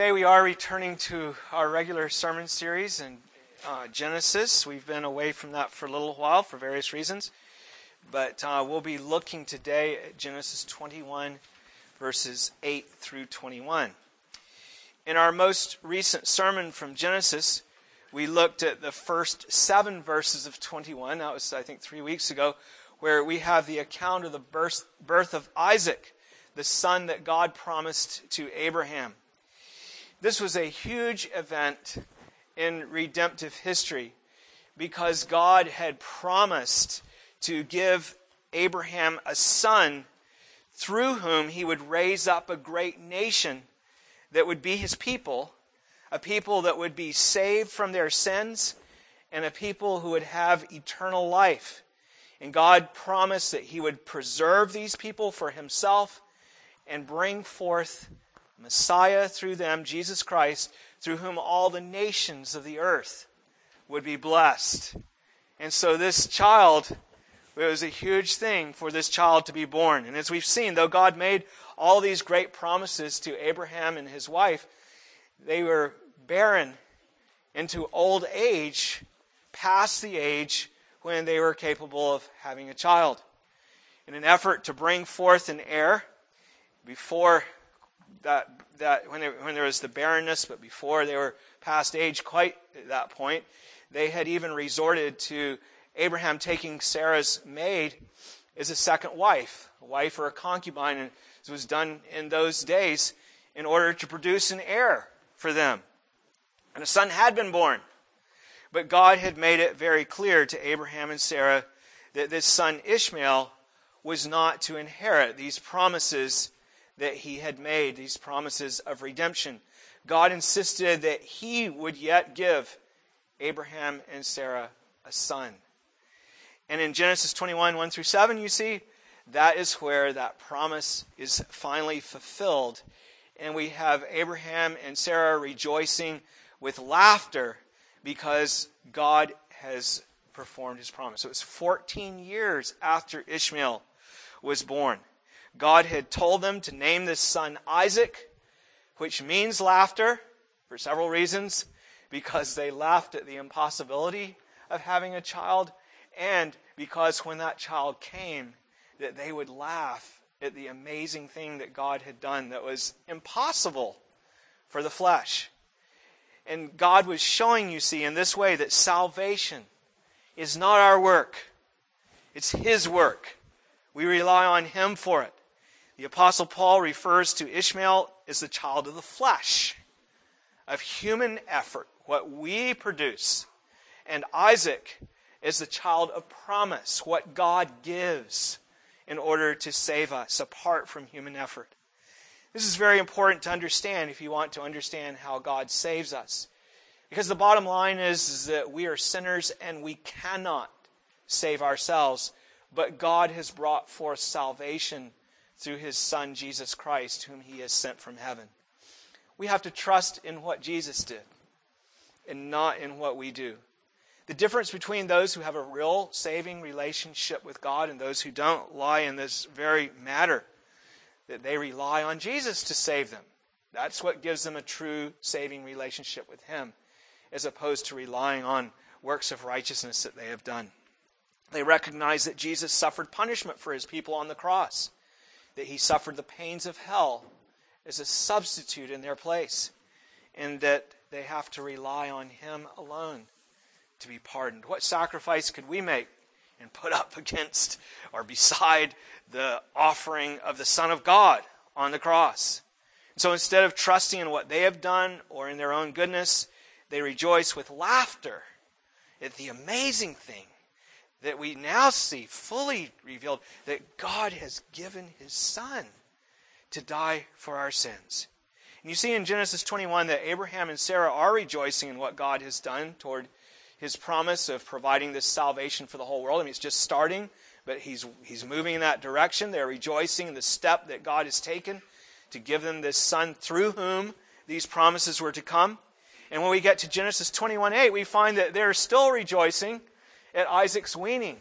Today we are returning to our regular sermon series in Genesis. We've been away from that for a little while for various reasons. But we'll be looking today at Genesis 21, verses 8 through 21. In our most recent sermon from Genesis, we looked at the first 7 verses of 21. That was, I think, 3 weeks ago, where we have the account of the birth of Isaac, the son that God promised to Abraham. This was a huge event in redemptive history because God had promised to give Abraham a son through whom he would raise up a great nation that would be his people, a people that would be saved from their sins, and a people who would have eternal life. And God promised that he would preserve these people for himself and bring forth Messiah through them, Jesus Christ, through whom all the nations of the earth would be blessed. And so this child, it was a huge thing for this child to be born. And as we've seen, though God made all these great promises to Abraham and his wife, they were barren into old age, past the age when they were capable of having a child. In an effort to bring forth an heir, before that when there was the barrenness, but before they were past age quite at that point, they had even resorted to Abraham taking Sarah's maid as a second wife, a wife or a concubine, and it was done in those days in order to produce an heir for them. And a son had been born, but God had made it very clear to Abraham and Sarah that this son Ishmael was not to inherit these promises that he had made, these promises of redemption. God insisted that he would yet give Abraham and Sarah a son. And in Genesis 21, 1 through 7, you see, that is where that promise is finally fulfilled. And we have Abraham and Sarah rejoicing with laughter because God has performed his promise. So it was 14 years after Ishmael was born. God had told them to name this son Isaac, which means laughter for several reasons, because they laughed at the impossibility of having a child, and because when that child came, that they would laugh at the amazing thing that God had done that was impossible for the flesh. And God was showing, you see, in this way that salvation is not our work. It's his work. We rely on him for it. The Apostle Paul refers to Ishmael as the child of the flesh, of human effort, what we produce. And Isaac is the child of promise, what God gives in order to save us apart from human effort. This is very important to understand if you want to understand how God saves us. Because the bottom line is that we are sinners and we cannot save ourselves, but God has brought forth salvation through his Son, Jesus Christ, whom he has sent from heaven. We have to trust in what Jesus did and not in what we do. The difference between those who have a real saving relationship with God and those who don't lie in this very matter, that they rely on Jesus to save them. That's what gives them a true saving relationship with him, as opposed to relying on works of righteousness that they have done. They recognize that Jesus suffered punishment for his people on the cross, that he suffered the pains of hell as a substitute in their place, and that they have to rely on him alone to be pardoned. What sacrifice could we make and put up against or beside the offering of the Son of God on the cross? And so instead of trusting in what they have done or in their own goodness, they rejoice with laughter at the amazing thing that we now see fully revealed, that God has given his Son to die for our sins. And you see in Genesis 21 that Abraham and Sarah are rejoicing in what God has done toward his promise of providing this salvation for the whole world. I mean, it's just starting, but he's moving in that direction. They're rejoicing in the step that God has taken to give them this Son through whom these promises were to come. And when we get to Genesis 21:8, we find that they're still rejoicing at Isaac's weaning.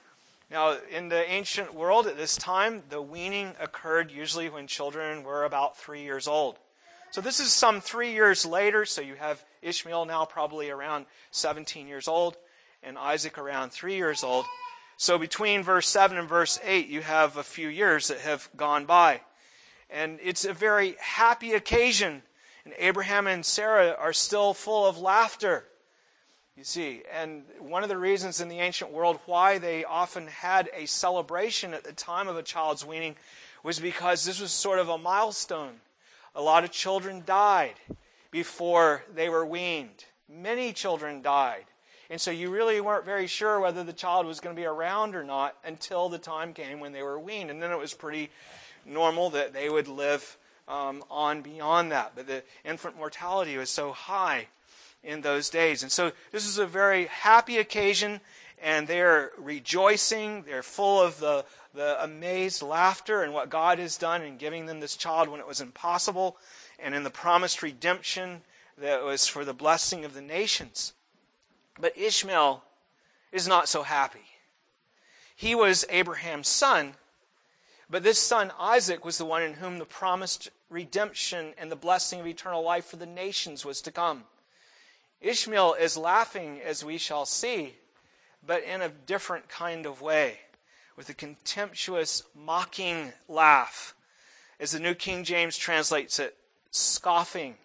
Now, in the ancient world at this time, the weaning occurred usually when children were about 3 years old. So this is some 3 years later, so you have Ishmael now probably around 17 years old, and Isaac around 3 years old. So between verse 7 and verse 8, you have a few years that have gone by. And it's a very happy occasion, and Abraham and Sarah are still full of laughter. You see, and one of the reasons in the ancient world why they often had a celebration at the time of a child's weaning was because this was sort of a milestone. A lot of children died before they were weaned. Many children died. And so you really weren't very sure whether the child was going to be around or not until the time came when they were weaned. And then it was pretty normal that they would live on beyond that. But the infant mortality was so high in those days. And so this is a very happy occasion, and they're rejoicing. They're full of the amazed laughter and what God has done in giving them this child when it was impossible, and in the promised redemption that was for the blessing of the nations. But Ishmael is not so happy. He was Abraham's son, but this son Isaac was the one in whom the promised redemption and the blessing of eternal life for the nations was to come. Ishmael is laughing, as we shall see, but in a different kind of way, with a contemptuous, mocking laugh. As the New King James translates it, scoffing.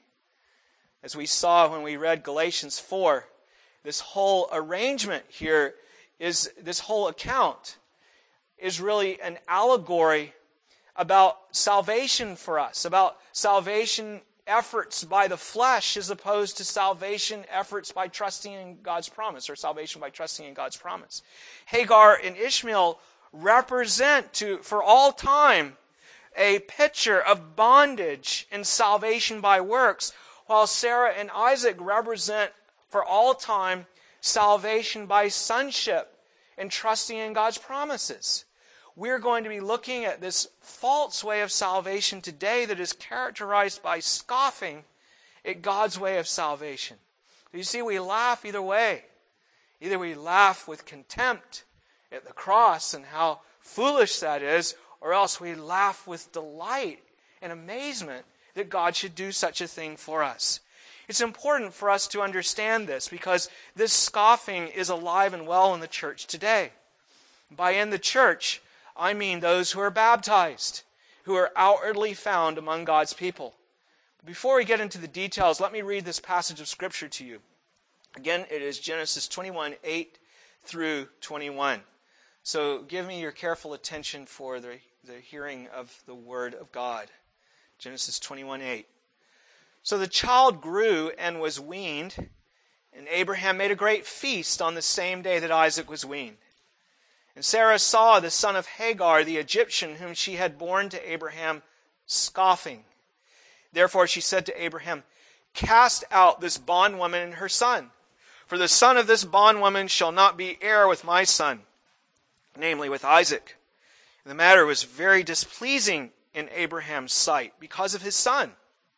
As we saw when we read Galatians 4, this whole arrangement here this whole account is really an allegory about salvation for us, about salvation efforts by the flesh as opposed to salvation efforts by trusting in God's promise, or salvation by trusting in God's promise. Hagar and Ishmael represent for all time a picture of bondage and salvation by works, while Sarah and Isaac represent for all time salvation by sonship and trusting in God's promises. We're going to be looking at this false way of salvation today that is characterized by scoffing at God's way of salvation. You see, we laugh either way. Either we laugh with contempt at the cross and how foolish that is, or else we laugh with delight and amazement that God should do such a thing for us. It's important for us to understand this because this scoffing is alive and well in the church today. By in the church, I mean those who are baptized, who are outwardly found among God's people. Before we get into the details, let me read this passage of Scripture to you. Again, it is Genesis 21, 8 through 21. So give me your careful attention for the hearing of the Word of God. Genesis 21, 8. So the child grew and was weaned, and Abraham made a great feast on the same day that Isaac was weaned. And Sarah saw the son of Hagar, the Egyptian, whom she had borne to Abraham, scoffing. Therefore she said to Abraham, "Cast out this bondwoman and her son, for the son of this bondwoman shall not be heir with my son, namely with Isaac." And the matter was very displeasing in Abraham's sight because of his son.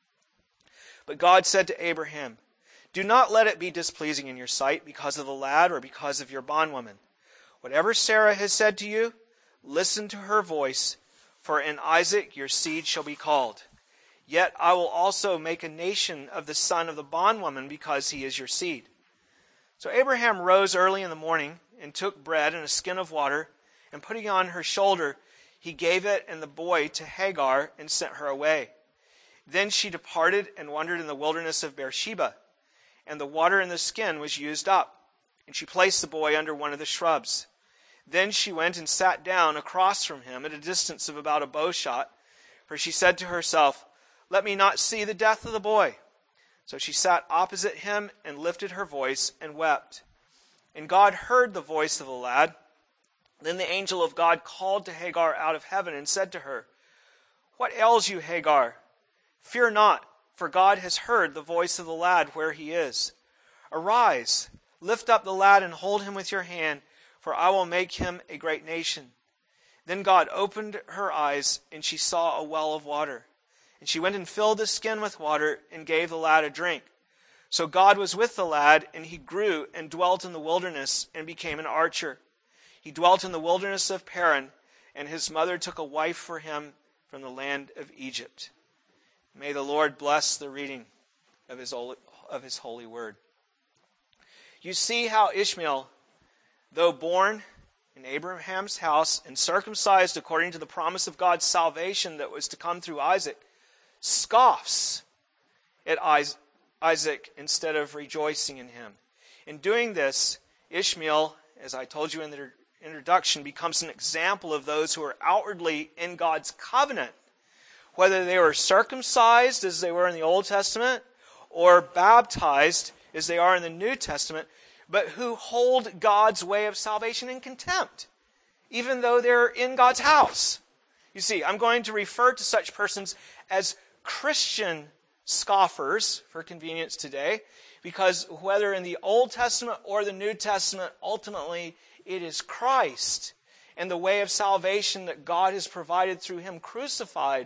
But God said to Abraham, "Do not let it be displeasing in your sight because of the lad or because of your bondwoman. Whatever Sarah has said to you, listen to her voice, for in Isaac your seed shall be called. Yet I will also make a nation of the son of the bondwoman because he is your seed." So Abraham rose early in the morning and took bread and a skin of water, and putting on her shoulder, he gave it and the boy to Hagar and sent her away. Then she departed and wandered in the wilderness of Beersheba, and the water in the skin was used up, and she placed the boy under one of the shrubs. Then she went and sat down across from him at a distance of about a bow shot, for she said to herself, "Let me not see the death of the boy." So she sat opposite him and lifted her voice and wept. And God heard the voice of the lad. Then the angel of God called to Hagar out of heaven and said to her, "What ails you, Hagar? Fear not, for God has heard the voice of the lad where he is. Arise, lift up the lad and hold him with your hand, for I will make him a great nation." Then God opened her eyes, and she saw a well of water. And she went and filled the skin with water and gave the lad a drink. So God was with the lad, and he grew and dwelt in the wilderness and became an archer. He dwelt in the wilderness of Paran, and his mother took a wife for him from the land of Egypt. May the Lord bless the reading of His holy word. You see how Ishmael, though born in Abraham's house and circumcised according to the promise of God's salvation that was to come through Isaac, scoffs at Isaac instead of rejoicing in him. In doing this, Ishmael, as I told you in the introduction, becomes an example of those who are outwardly in God's covenant, whether they were circumcised as they were in the Old Testament or baptized as they are in the New Testament, but who hold God's way of salvation in contempt, even though they're in God's house. You see, I'm going to refer to such persons as Christian scoffers for convenience today, because whether in the Old Testament or the New Testament, ultimately it is Christ and the way of salvation that God has provided through Him crucified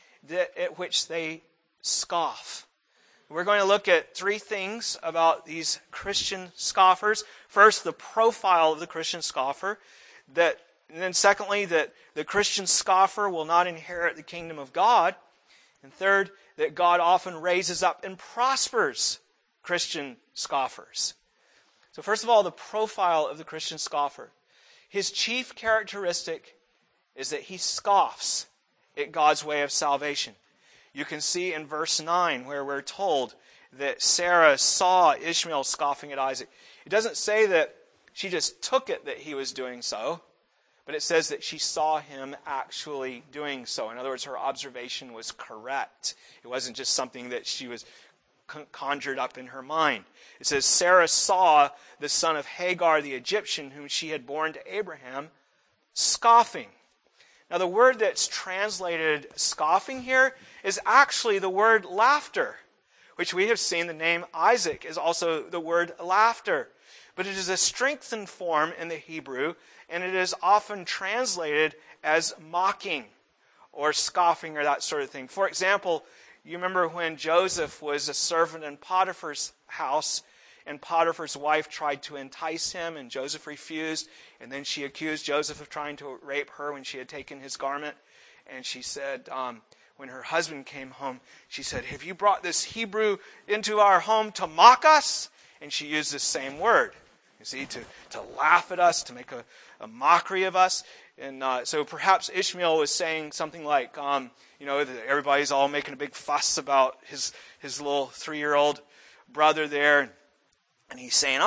at which they scoff. We're going to look at three things about these Christian scoffers. First, the profile of the Christian scoffer. And then secondly, that the Christian scoffer will not inherit the kingdom of God. And third, that God often raises up and prospers Christian scoffers. So first of all, the profile of the Christian scoffer. His chief characteristic is that he scoffs at God's way of salvation. You can see in verse 9 where we're told that Sarah saw Ishmael scoffing at Isaac. It doesn't say that she just took it that he was doing so, but it says that she saw him actually doing so. In other words, her observation was correct. It wasn't just something that she was conjured up in her mind. It says, Sarah saw the son of Hagar the Egyptian, whom she had borne to Abraham, scoffing. Now the word that's translated scoffing here is actually the word laughter, which we have seen the name Isaac is also the word laughter. But it is a strengthened form in the Hebrew, and it is often translated as mocking or scoffing or that sort of thing. For example, you remember when Joseph was a servant in Potiphar's house, and Potiphar's wife tried to entice him, and Joseph refused. And then she accused Joseph of trying to rape her when she had taken his garment. And she said, when her husband came home, she said, "Have you brought this Hebrew into our home to mock us?" And she used this same word, you see, to laugh at us, to make a mockery of us. And so perhaps Ishmael was saying something like, that everybody's all making a big fuss about his little 3-year-old brother there. And he's saying,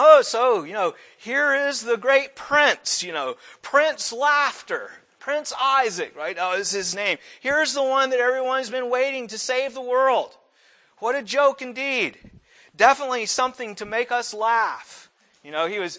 here is the great prince, Prince Laughter, Prince Isaac, right? That was his name. Here's the one that everyone's been waiting to save the world. What a joke indeed. Definitely something to make us laugh. He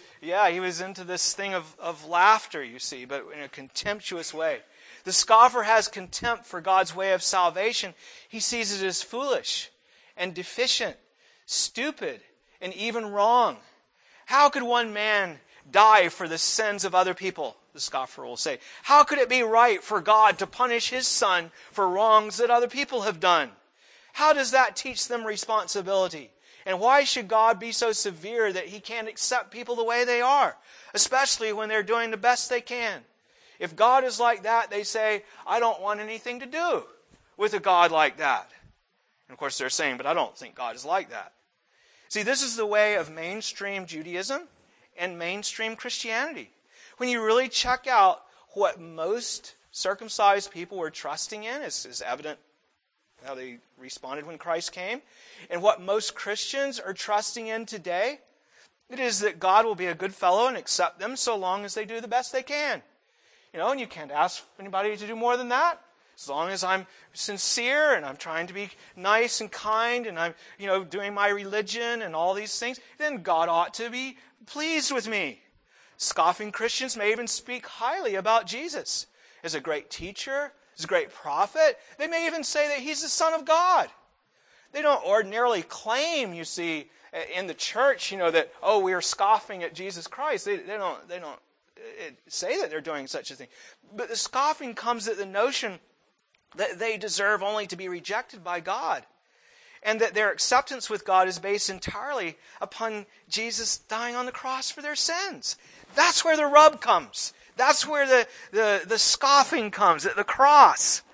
was into this thing of laughter, you see, but in a contemptuous way. The scoffer has contempt for God's way of salvation. He sees it as foolish and deficient, stupid, and even wrong. How could one man die for the sins of other people? The scoffer will say. How could it be right for God to punish His Son for wrongs that other people have done? How does that teach them responsibility? And why should God be so severe that He can't accept people the way they are, especially when they're doing the best they can? If God is like that, they say, I don't want anything to do with a God like that. And of course they're saying, but I don't think God is like that. See, this is the way of mainstream Judaism and mainstream Christianity. When you really check out what most circumcised people were trusting in, is evident how they responded when Christ came, and what most Christians are trusting in today, it is that God will be a good fellow and accept them so long as they do the best they can. And you can't ask anybody to do more than that. As long as I'm sincere and I'm trying to be nice and kind and I'm, doing my religion and all these things, then God ought to be pleased with me. Scoffing Christians may even speak highly about Jesus as a great teacher, as a great prophet. They may even say that He's the Son of God. They don't ordinarily claim, you see, in the church, that, we are scoffing at Jesus Christ. They don't say that they're doing such a thing. But the scoffing comes at the notion that they deserve only to be rejected by God, and that their acceptance with God is based entirely upon Jesus dying on the cross for their sins. That's where the rub comes. That's where the scoffing comes, at the cross.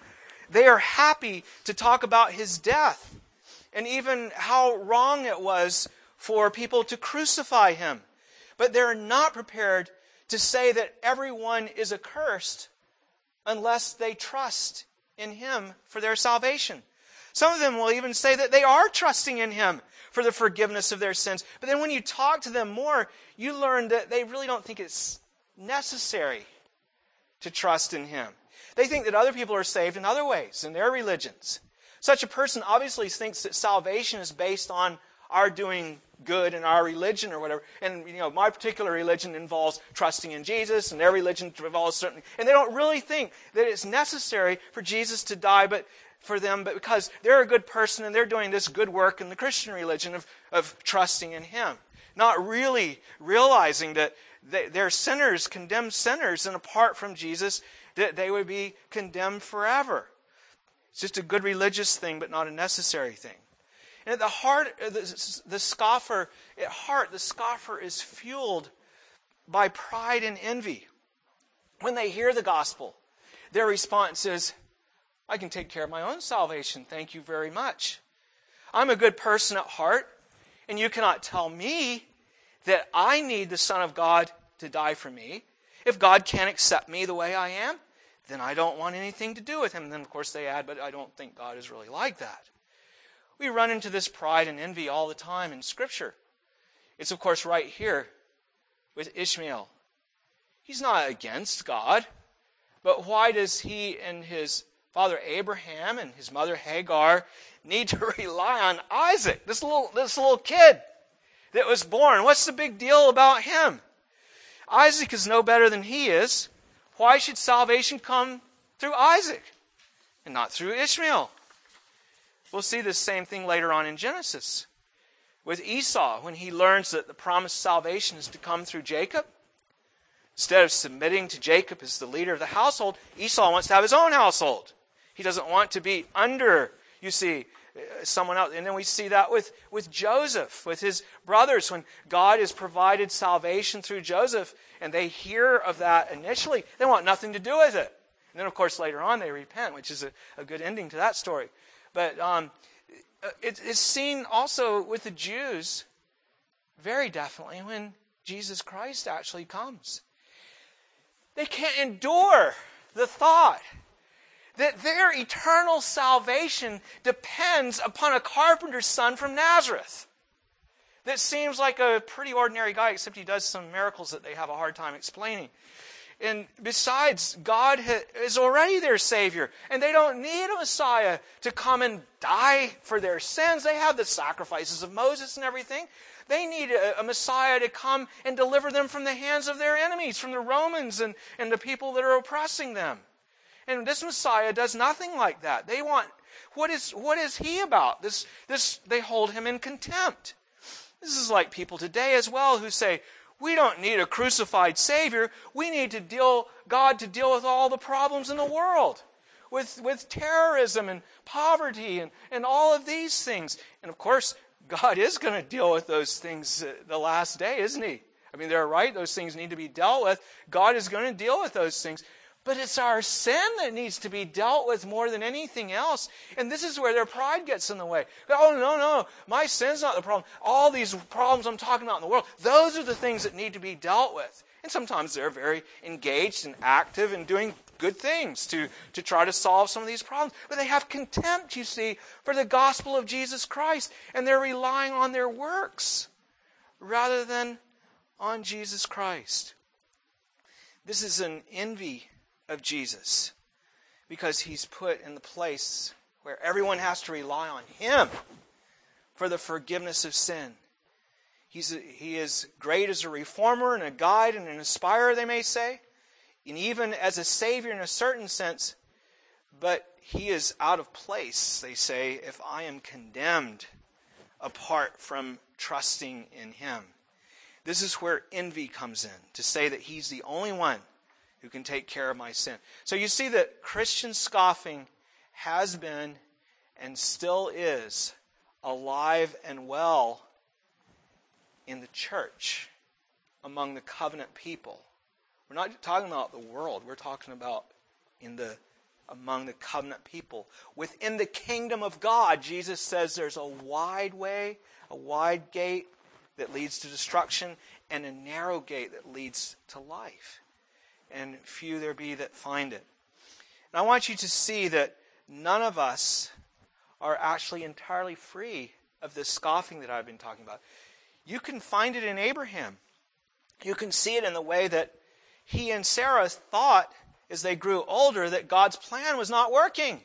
They are happy to talk about his death and even how wrong it was for people to crucify him. But they're not prepared to say that everyone is accursed unless they trust in him for their salvation. Some of them will even say that they are trusting in him for the forgiveness of their sins. But then when you talk to them more, you learn that they really don't think it's necessary to trust in him. They think that other people are saved in other ways, in their religions. Such a person obviously thinks that salvation is based on our doing good in our religion or whatever. And, my particular religion involves trusting in Jesus, and their religion involves certainly. And they don't really think that it's necessary for Jesus to die, but because they're a good person and they're doing this good work in the Christian religion of trusting in him. Not really realizing that they're sinners, condemned sinners, and apart from Jesus, that they would be condemned forever. It's just a good religious thing, but not a necessary thing. And at the heart, the scoffer is fueled by pride and envy. When they hear the gospel, their response is, I can take care of my own salvation, thank you very much. I'm a good person at heart, and you cannot tell me that I need the Son of God to die for me. If God can't accept me the way I am, then I don't want anything to do with him. And then, of course, they add, but I don't think God is really like that. We run into this pride and envy all the time in Scripture. It's, of course, right here with Ishmael. He's not against God, but why does he and his father Abraham and his mother Hagar need to rely on Isaac, this little kid that was born? What's the big deal about him? Isaac is no better than he is. Why should salvation come through Isaac and not through Ishmael? We'll see this same thing later on in Genesis with Esau when he learns that the promised salvation is to come through Jacob. Instead of submitting to Jacob as the leader of the household, Esau wants to have his own household. He doesn't want to be under, someone else. And then we see that with Joseph, with his brothers, when God has provided salvation through Joseph, and they hear of that initially, they want nothing to do with it. And then, of course, later on they repent, which is a good ending to that story. But it's seen also with the Jews very definitely when Jesus Christ actually comes. They can't endure the thought that their eternal salvation depends upon a carpenter's son from Nazareth. That seems like a pretty ordinary guy, except he does some miracles that they have a hard time explaining. And besides, God is already their Savior, and they don't need a Messiah to come and die for their sins. They have the sacrifices of Moses and everything. They need a Messiah to come and deliver them from the hands of their enemies, from the Romans and the people that are oppressing them. And this Messiah does nothing like that. They want, what is he about? They hold him in contempt. This is like people today as well who say, we don't need a crucified Savior. We need God to deal with all the problems in the world. With terrorism and poverty and all of these things. And of course, God is going to deal with those things the last day, isn't he? I mean, they're right. Those things need to be dealt with. God is going to deal with those things. But it's our sin that needs to be dealt with more than anything else. And this is where their pride gets in the way. Oh, no, my sin's not the problem. All these problems I'm talking about in the world, those are the things that need to be dealt with. And sometimes they're very engaged and active in doing good things to try to solve some of these problems. But they have contempt, you see, for the gospel of Jesus Christ. And they're relying on their works rather than on Jesus Christ. This is an envy of Jesus because he's put in the place where everyone has to rely on him for the forgiveness of sin. He is great as a reformer and a guide and an inspirer, they may say, and even as a savior in a certain sense, but he is out of place, they say, if I am condemned apart from trusting in him. This is where envy comes in, to say that he's the only one who can take care of my sin. So you see that Christian scoffing has been and still is alive and well in the church, among the covenant people. We're not talking about the world. We're talking about in the among the covenant people. Within the kingdom of God, Jesus says there's a wide way, a wide gate that leads to destruction, and a narrow gate that leads to life. And few there be that find it. And I want you to see that none of us are actually entirely free of this scoffing that I've been talking about. You can find it in Abraham. You can see it in the way that he and Sarah thought, as they grew older, that God's plan was not working.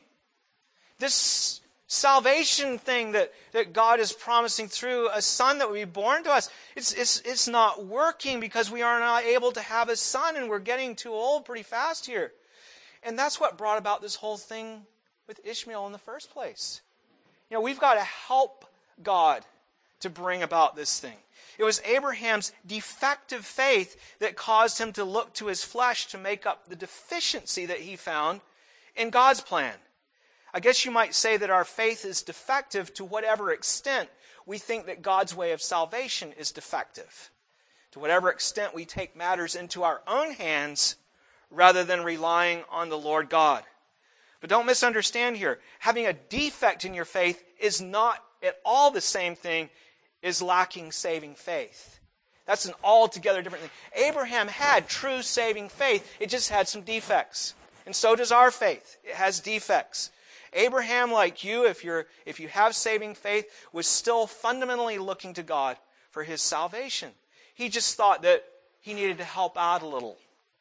This salvation thing that God is promising through a son that would be born to us, it's not working because we are not able to have a son, and we're getting too old pretty fast here. And that's what brought about this whole thing with Ishmael in the first place. You know, we've got to help God to bring about this thing. It was Abraham's defective faith that caused him to look to his flesh to make up the deficiency that he found in God's plan. I guess you might say that our faith is defective to whatever extent we think that God's way of salvation is defective. To whatever extent we take matters into our own hands rather than relying on the Lord God. But don't misunderstand here. Having a defect in your faith is not at all the same thing as lacking saving faith. That's an altogether different thing. Abraham had true saving faith. It just had some defects. And so does our faith. It has defects. Abraham, like you, if you have saving faith, was still fundamentally looking to God for his salvation. He just thought that he needed to help out a little.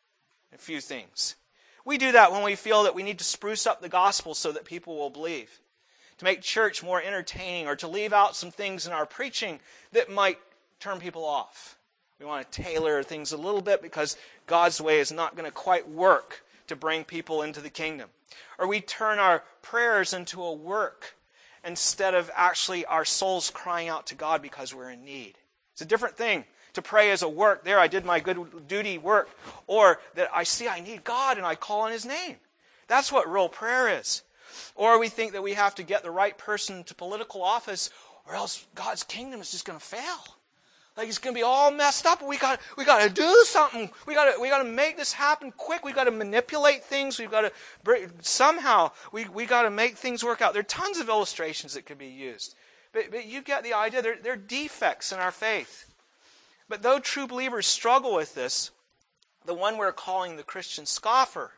A few things. We do that when we feel that we need to spruce up the gospel so that people will believe. To make church more entertaining, or to leave out some things in our preaching that might turn people off. We want to tailor things a little bit because God's way is not going to quite work to bring people into the kingdom. Or we turn our prayers into a work instead of actually our souls crying out to God because we're in need. It's a different thing to pray as a work. There, I did my good duty work. Or that I see I need God and I call on His name. That's what real prayer is. Or we think that we have to get the right person to political office, or else God's kingdom is just going to fail. Like it's going to be all messed up. We got to do something. We got to make this happen quick. We got to manipulate things. We got to somehow we got to make things work out. There are tons of illustrations that could be used, but you get the idea. There are defects in our faith. But though true believers struggle with this, the one we're calling the Christian scoffer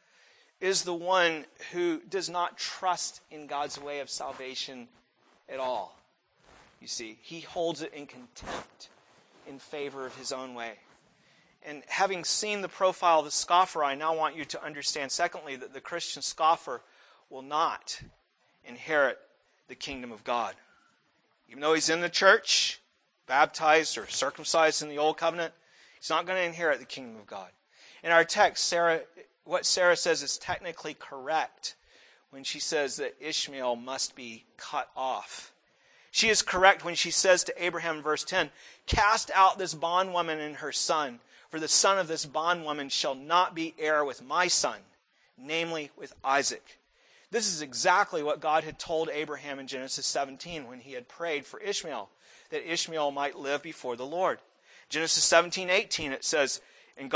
is the one who does not trust in God's way of salvation at all. You see, he holds it in contempt in favor of his own way. And having seen the profile of the scoffer, I now want you to understand, secondly, that the Christian scoffer will not inherit the kingdom of God. Even though he's in the church, baptized or circumcised in the Old Covenant, he's not going to inherit the kingdom of God. In our text, what Sarah says is technically correct when she says that Ishmael must be cut off. She is correct when she says to Abraham in verse 10, "Cast out this bondwoman and her son, for the son of this bondwoman shall not be heir with my son, namely with Isaac." This is exactly what God had told Abraham in Genesis 17 when he had prayed for Ishmael, that Ishmael might live before the Lord. Genesis 17:18 it says, and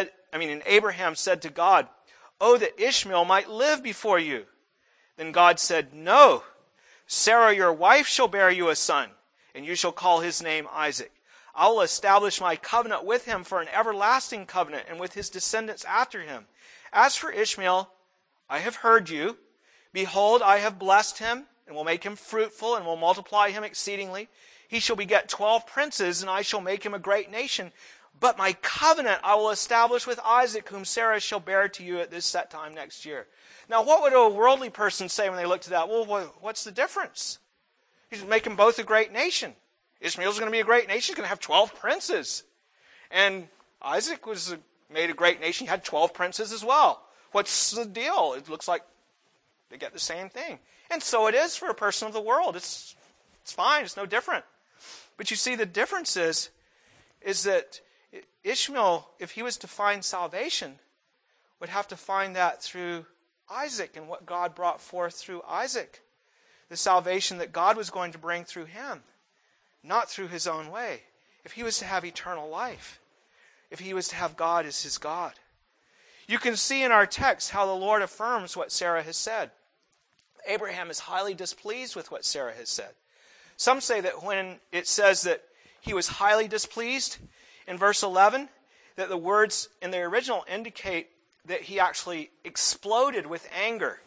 Abraham said to God, "Oh, that Ishmael might live before you." Then God said, "No, Sarah your wife shall bear you a son, and you shall call his name Isaac. I will establish my covenant with him for an everlasting covenant, and with his descendants after him. As for Ishmael, I have heard you. Behold, I have blessed him, and will make him fruitful, and will multiply him exceedingly. He shall beget 12 princes, and I shall make him a great nation. But my covenant I will establish with Isaac, whom Sarah shall bear to you at this set time next year." Now, what would a worldly person say when they looked at that? Well, what's the difference? He's making both a great nation. Ishmael's going to be a great nation. He's going to have 12 princes. And Isaac was made a great nation. He had 12 princes as well. What's the deal? It looks like they get the same thing. And so it is for a person of the world. It's fine. It's no different. But you see, the difference is that Ishmael, if he was to find salvation, would have to find that through Isaac and what God brought forth through Isaac. The salvation that God was going to bring through him, not through his own way. If he was to have eternal life, if he was to have God as his God. You can see in our text how the Lord affirms what Sarah has said. Abraham is highly displeased with what Sarah has said. Some say that when it says that he was highly displeased in verse 11, that the words in the original indicate that he actually exploded with anger.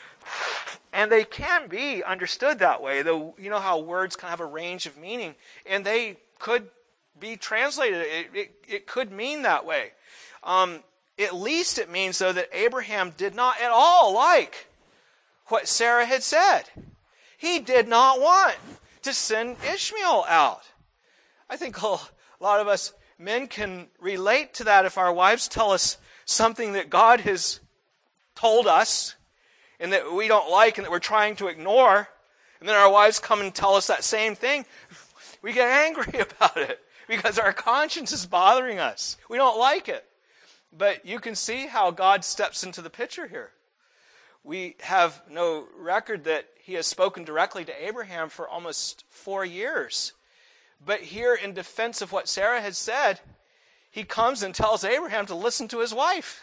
And they can be understood that way, though you know how words can have a range of meaning, and they could be translated. It could mean that way. At least it means, though, that Abraham did not at all like what Sarah had said. He did not want to send Ishmael out. I think a lot of us men can relate to that if our wives tell us something that God has told us and that we don't like and that we're trying to ignore, and then our wives come and tell us that same thing. We get angry about it because our conscience is bothering us. We don't like it. But you can see how God steps into the picture here. We have no record that he has spoken directly to Abraham for almost 4 years. But here, in defense of what Sarah had said, he comes and tells Abraham to listen to his wife.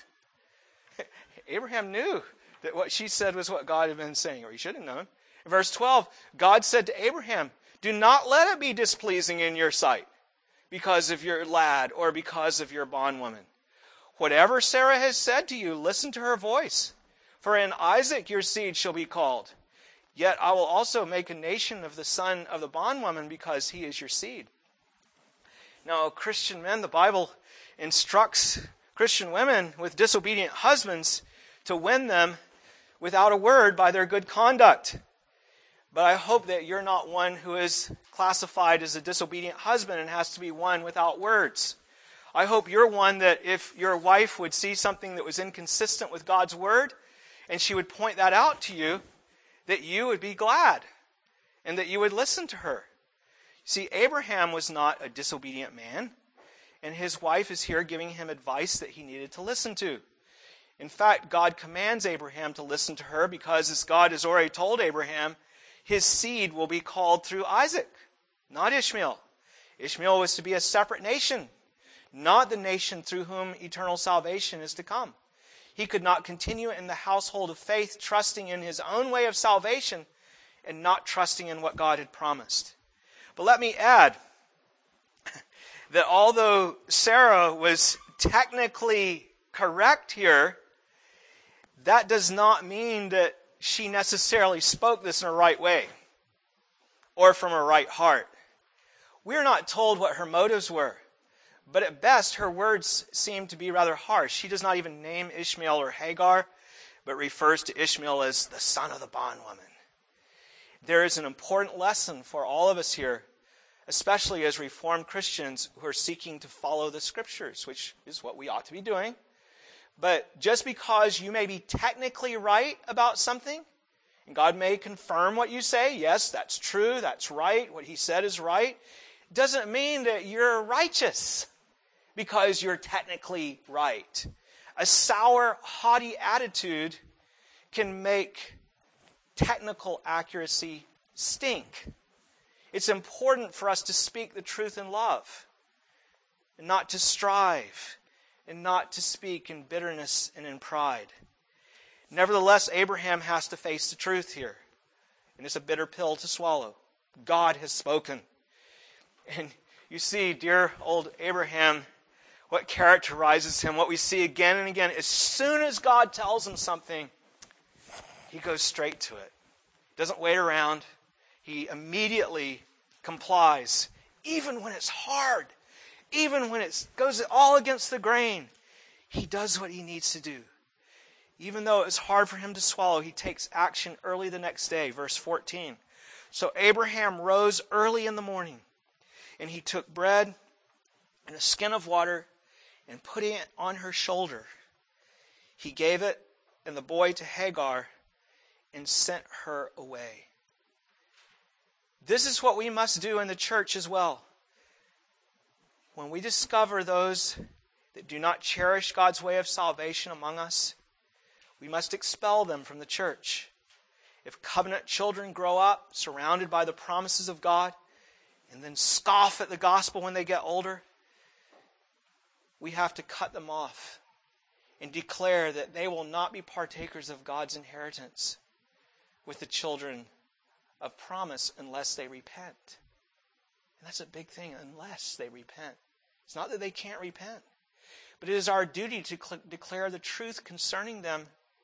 Abraham knew that what she said was what God had been saying, or he should have known. In verse 12, God said to Abraham, "Do not let it be displeasing in your sight because of your lad or because of your bondwoman. Whatever Sarah has said to you, listen to her voice. For in Isaac your seed shall be called. Yet I will also make a nation of the son of the bondwoman because he is your seed." Now, Christian men, the Bible instructs Christian women with disobedient husbands to win them without a word by their good conduct. But I hope that you're not one who is classified as a disobedient husband and has to be won without words. I hope you're one that if your wife would see something that was inconsistent with God's word and she would point that out to you, that you would be glad and that you would listen to her. See, Abraham was not a disobedient man, and his wife is here giving him advice that he needed to listen to. In fact, God commands Abraham to listen to her because, as God has already told Abraham, his seed will be called through Isaac, not Ishmael. Ishmael was to be a separate nation, not the nation through whom eternal salvation is to come. He could not continue in the household of faith, trusting in his own way of salvation and not trusting in what God had promised. But let me add that although Sarah was technically correct here, that does not mean that she necessarily spoke this in a right way or from a right heart. We're not told what her motives were, but at best her words seem to be rather harsh. She does not even name Ishmael or Hagar, but refers to Ishmael as the son of the bondwoman. There is an important lesson for all of us here, especially as Reformed Christians who are seeking to follow the Scriptures, which is what we ought to be doing. But just because you may be technically right about something, and God may confirm what you say, yes, that's true, that's right, what he said is right, doesn't mean that you're righteous because you're technically right. A sour, haughty attitude can make technical accuracy stink. It's important for us to speak the truth in love and not to strive and not to speak in bitterness and in pride. Nevertheless, Abraham has to face the truth here, and it's a bitter pill to swallow. God has spoken. And you see, dear old Abraham, what characterizes him, what we see again and again, as soon as God tells him something, he goes straight to it. Doesn't wait around. He immediately complies, even when it's hard, even when it goes all against the grain. He does what he needs to do. Even though it's hard for him to swallow, he takes action early the next day. Verse 14. So Abraham rose early in the morning, and he took bread and a skin of water and put it on her shoulder. He gave it and the boy to Hagar and sent her away. This is what we must do in the church as well. When we discover those that do not cherish God's way of salvation among us, we must expel them from the church. If covenant children grow up surrounded by the promises of God and then scoff at the gospel when they get older, we have to cut them off. and declare that they will not be partakers of God's inheritance with the children of promise unless they repent. And that's a big thing, unless they repent. It's not that they can't repent, but it is our duty to declare the truth concerning them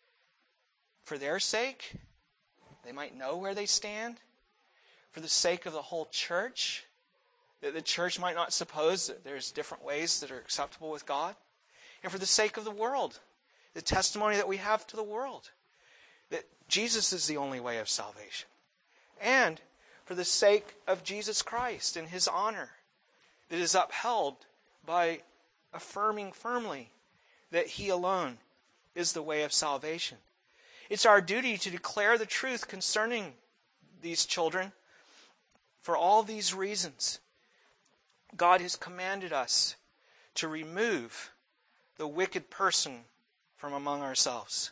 for their sake. They might know where they stand. For the sake of the whole church, that the church might not suppose that there's different ways that are acceptable with God. And for the sake of the world, the testimony that we have to the world, that Jesus is the only way of salvation. And for the sake of Jesus Christ and His honor, that is upheld by affirming firmly that He alone is the way of salvation. It's our duty to declare the truth concerning these children for all these reasons. God has commanded us to remove the wicked person from among ourselves.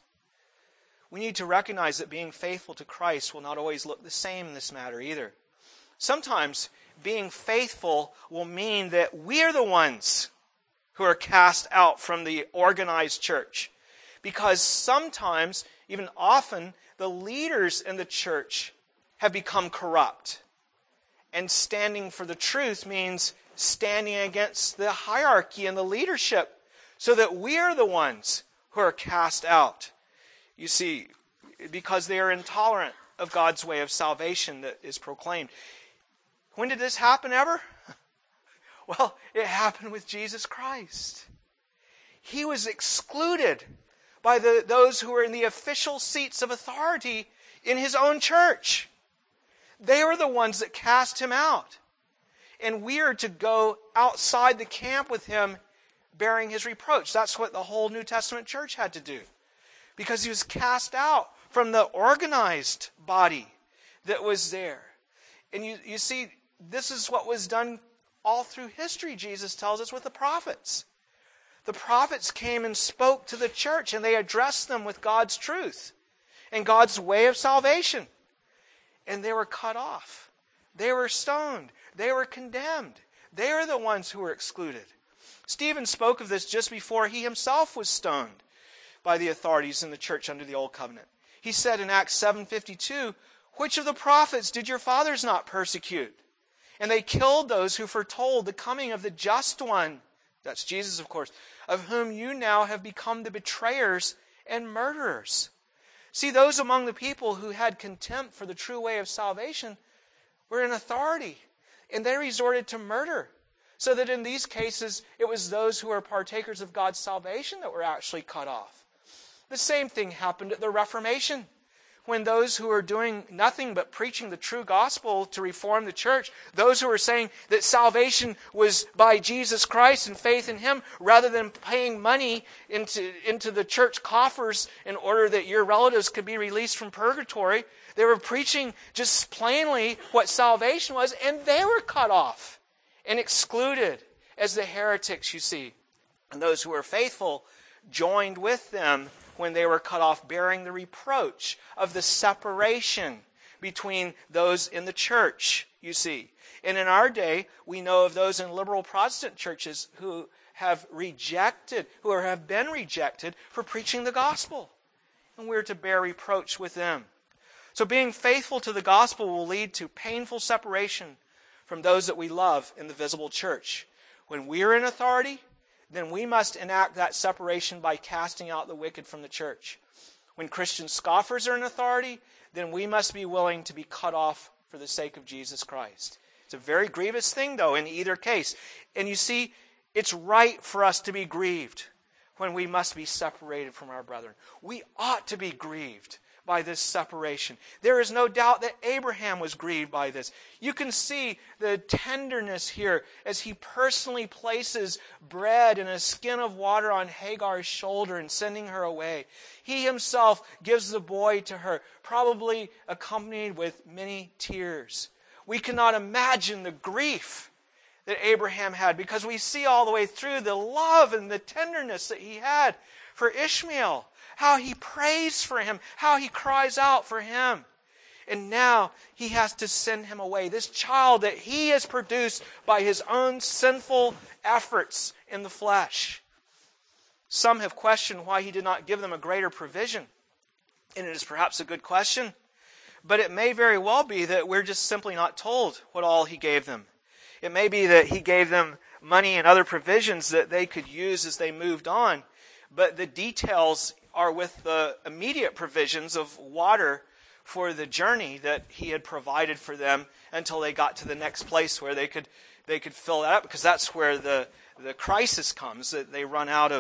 We need to recognize that being faithful to Christ will not always look the same in this matter either. Sometimes being faithful will mean that we are the ones who are cast out from the organized church. Because sometimes, even often, the leaders in the church have become corrupt. And standing for the truth means standing against the hierarchy and the leadership so that we are the ones who are cast out. You see, because they are intolerant of God's way of salvation that is proclaimed. When did this happen ever? Well, it happened with Jesus Christ. He was excluded by those who were in the official seats of authority in His own church. They were the ones that cast Him out. And we are to go outside the camp with Him bearing His reproach. That's what the whole New Testament church had to do. Because He was cast out from the organized body that was there. And you see, this is what was done all through history, Jesus tells us, with the prophets. The prophets came and spoke to the church, and they addressed them with God's truth and God's way of salvation. And they were cut off. They were stoned. They were condemned. They were the ones who were excluded. Stephen spoke of this just before he himself was stoned by the authorities in the church under the Old Covenant. He said in Acts 7:52, "Which of the prophets did your fathers not persecute? And they killed those who foretold the coming of the just one," that's Jesus, of course, "of whom you now have become the betrayers and murderers." See, those among the people who had contempt for the true way of salvation were in authority, and they resorted to murder. So that in these cases, it was those who were partakers of God's salvation that were actually cut off. The same thing happened at the Reformation, when those who were doing nothing but preaching the true gospel to reform the church, those who were saying that salvation was by Jesus Christ and faith in Him, rather than paying money into the church coffers in order that your relatives could be released from purgatory, they were preaching just plainly what salvation was, and they were cut off and excluded as the heretics, you see. And those who were faithful joined with them when they were cut off, bearing the reproach of the separation between those in the church, you see. And in our day, we know of those in liberal Protestant churches who have been rejected for preaching the gospel. And we're to bear reproach with them. So being faithful to the gospel will lead to painful separation from those that we love in the visible church. When we are in authority, then we must enact that separation by casting out the wicked from the church. When Christian scoffers are in authority, then we must be willing to be cut off for the sake of Jesus Christ. It's a very grievous thing, though, in either case. And you see, it's right for us to be grieved when we must be separated from our brethren. We ought to be grieved by this separation. There is no doubt that Abraham was grieved by this. You can see the tenderness here as he personally places bread and a skin of water on Hagar's shoulder and sending her away. He himself gives the boy to her, probably accompanied with many tears. We cannot imagine the grief that Abraham had, because we see all the way through the love and the tenderness that he had for Ishmael. How he prays for him, how he cries out for him. And now he has to send him away. This child that he has produced by his own sinful efforts in the flesh. Some have questioned why he did not give them a greater provision. And it is perhaps a good question. But it may very well be that we're just simply not told what all he gave them. It may be that he gave them money and other provisions that they could use as they moved on. But the details are with the immediate provisions of water for the journey that he had provided for them until they got to the next place where they could fill that up, because that's where the crisis comes, that they run out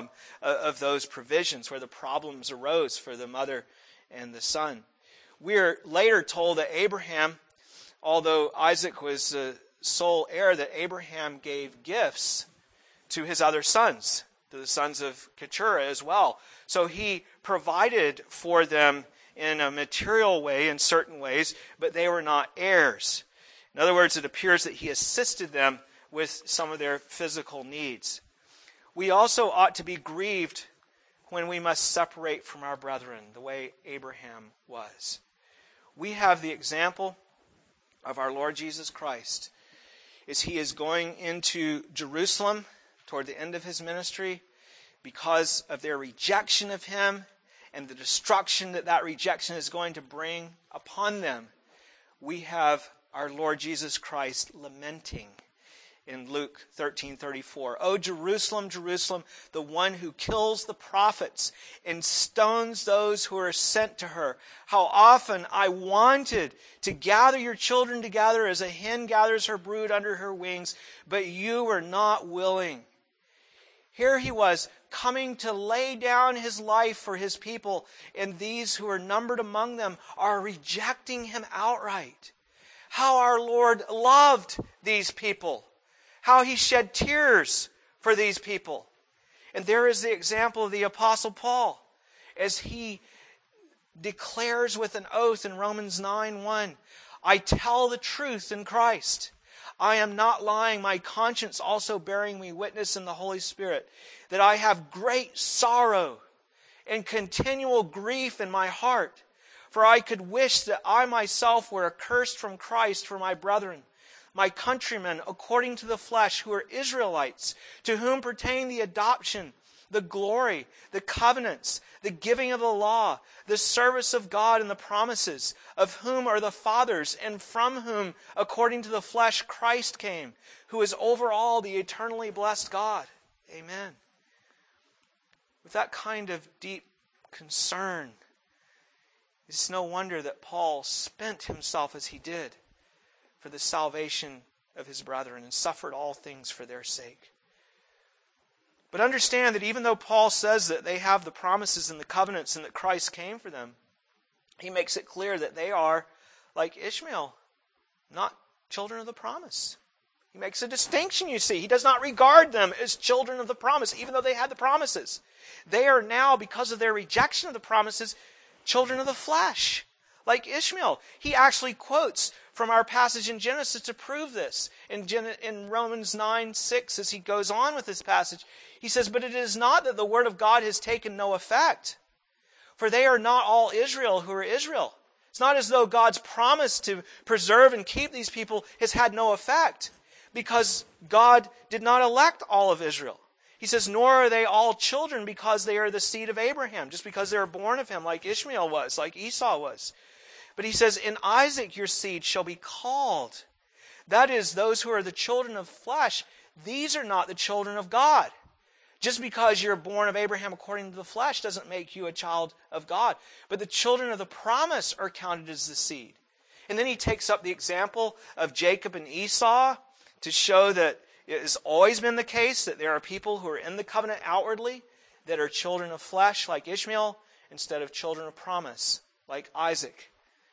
of those provisions, where the problems arose for the mother and the son. We're later told that Abraham, although Isaac was the sole heir, that Abraham gave gifts to his other sons, to the sons of Keturah as well. So he provided for them in a material way, in certain ways, but they were not heirs. In other words, it appears that he assisted them with some of their physical needs. We also ought to be grieved when we must separate from our brethren, the way Abraham was. We have the example of our Lord Jesus Christ as he is going into Jerusalem toward the end of his ministry because of their rejection of him and the destruction that rejection is going to bring upon them. We have our Lord Jesus Christ lamenting in Luke 13:34. "O Jerusalem, Jerusalem, the one who kills the prophets and stones those who are sent to her. How often I wanted to gather your children together as a hen gathers her brood under her wings, but you were not willing." Here he was coming to lay down his life for his people, and these who are numbered among them are rejecting him outright. How our Lord loved these people. How he shed tears for these people. And there is the example of the Apostle Paul as he declares with an oath in Romans 9:1, "I tell the truth in Christ. I am not lying, my conscience also bearing me witness in the Holy Spirit, that I have great sorrow and continual grief in my heart. For I could wish that I myself were accursed from Christ for my brethren, my countrymen according to the flesh, who are Israelites, to whom pertain the adoption, the glory, the covenants, the giving of the law, the service of God and the promises, of whom are the fathers, and from whom, according to the flesh, Christ came, who is over all the eternally blessed God." Amen. With that kind of deep concern, it's no wonder that Paul spent himself as he did for the salvation of his brethren and suffered all things for their sake. But understand that even though Paul says that they have the promises and the covenants and that Christ came for them, he makes it clear that they are, like Ishmael, not children of the promise. He makes a distinction, you see. He does not regard them as children of the promise, even though they had the promises. They are now, because of their rejection of the promises, children of the flesh, like Ishmael. He actually quotes from our passage in Genesis to prove this. In Romans 9:6, as he goes on with this passage, he says, "But it is not that the word of God has taken no effect, for they are not all Israel who are Israel." It's not as though God's promise to preserve and keep these people has had no effect, because God did not elect all of Israel. He says, "Nor are they all children because they are the seed of Abraham," just because they were born of him, like Ishmael was, like Esau was. But he says, "In Isaac your seed shall be called." That is, those who are the children of flesh, these are not the children of God. Just because you're born of Abraham according to the flesh doesn't make you a child of God. But the children of the promise are counted as the seed. And then he takes up the example of Jacob and Esau to show that it has always been the case that there are people who are in the covenant outwardly that are children of flesh like Ishmael instead of children of promise like Isaac.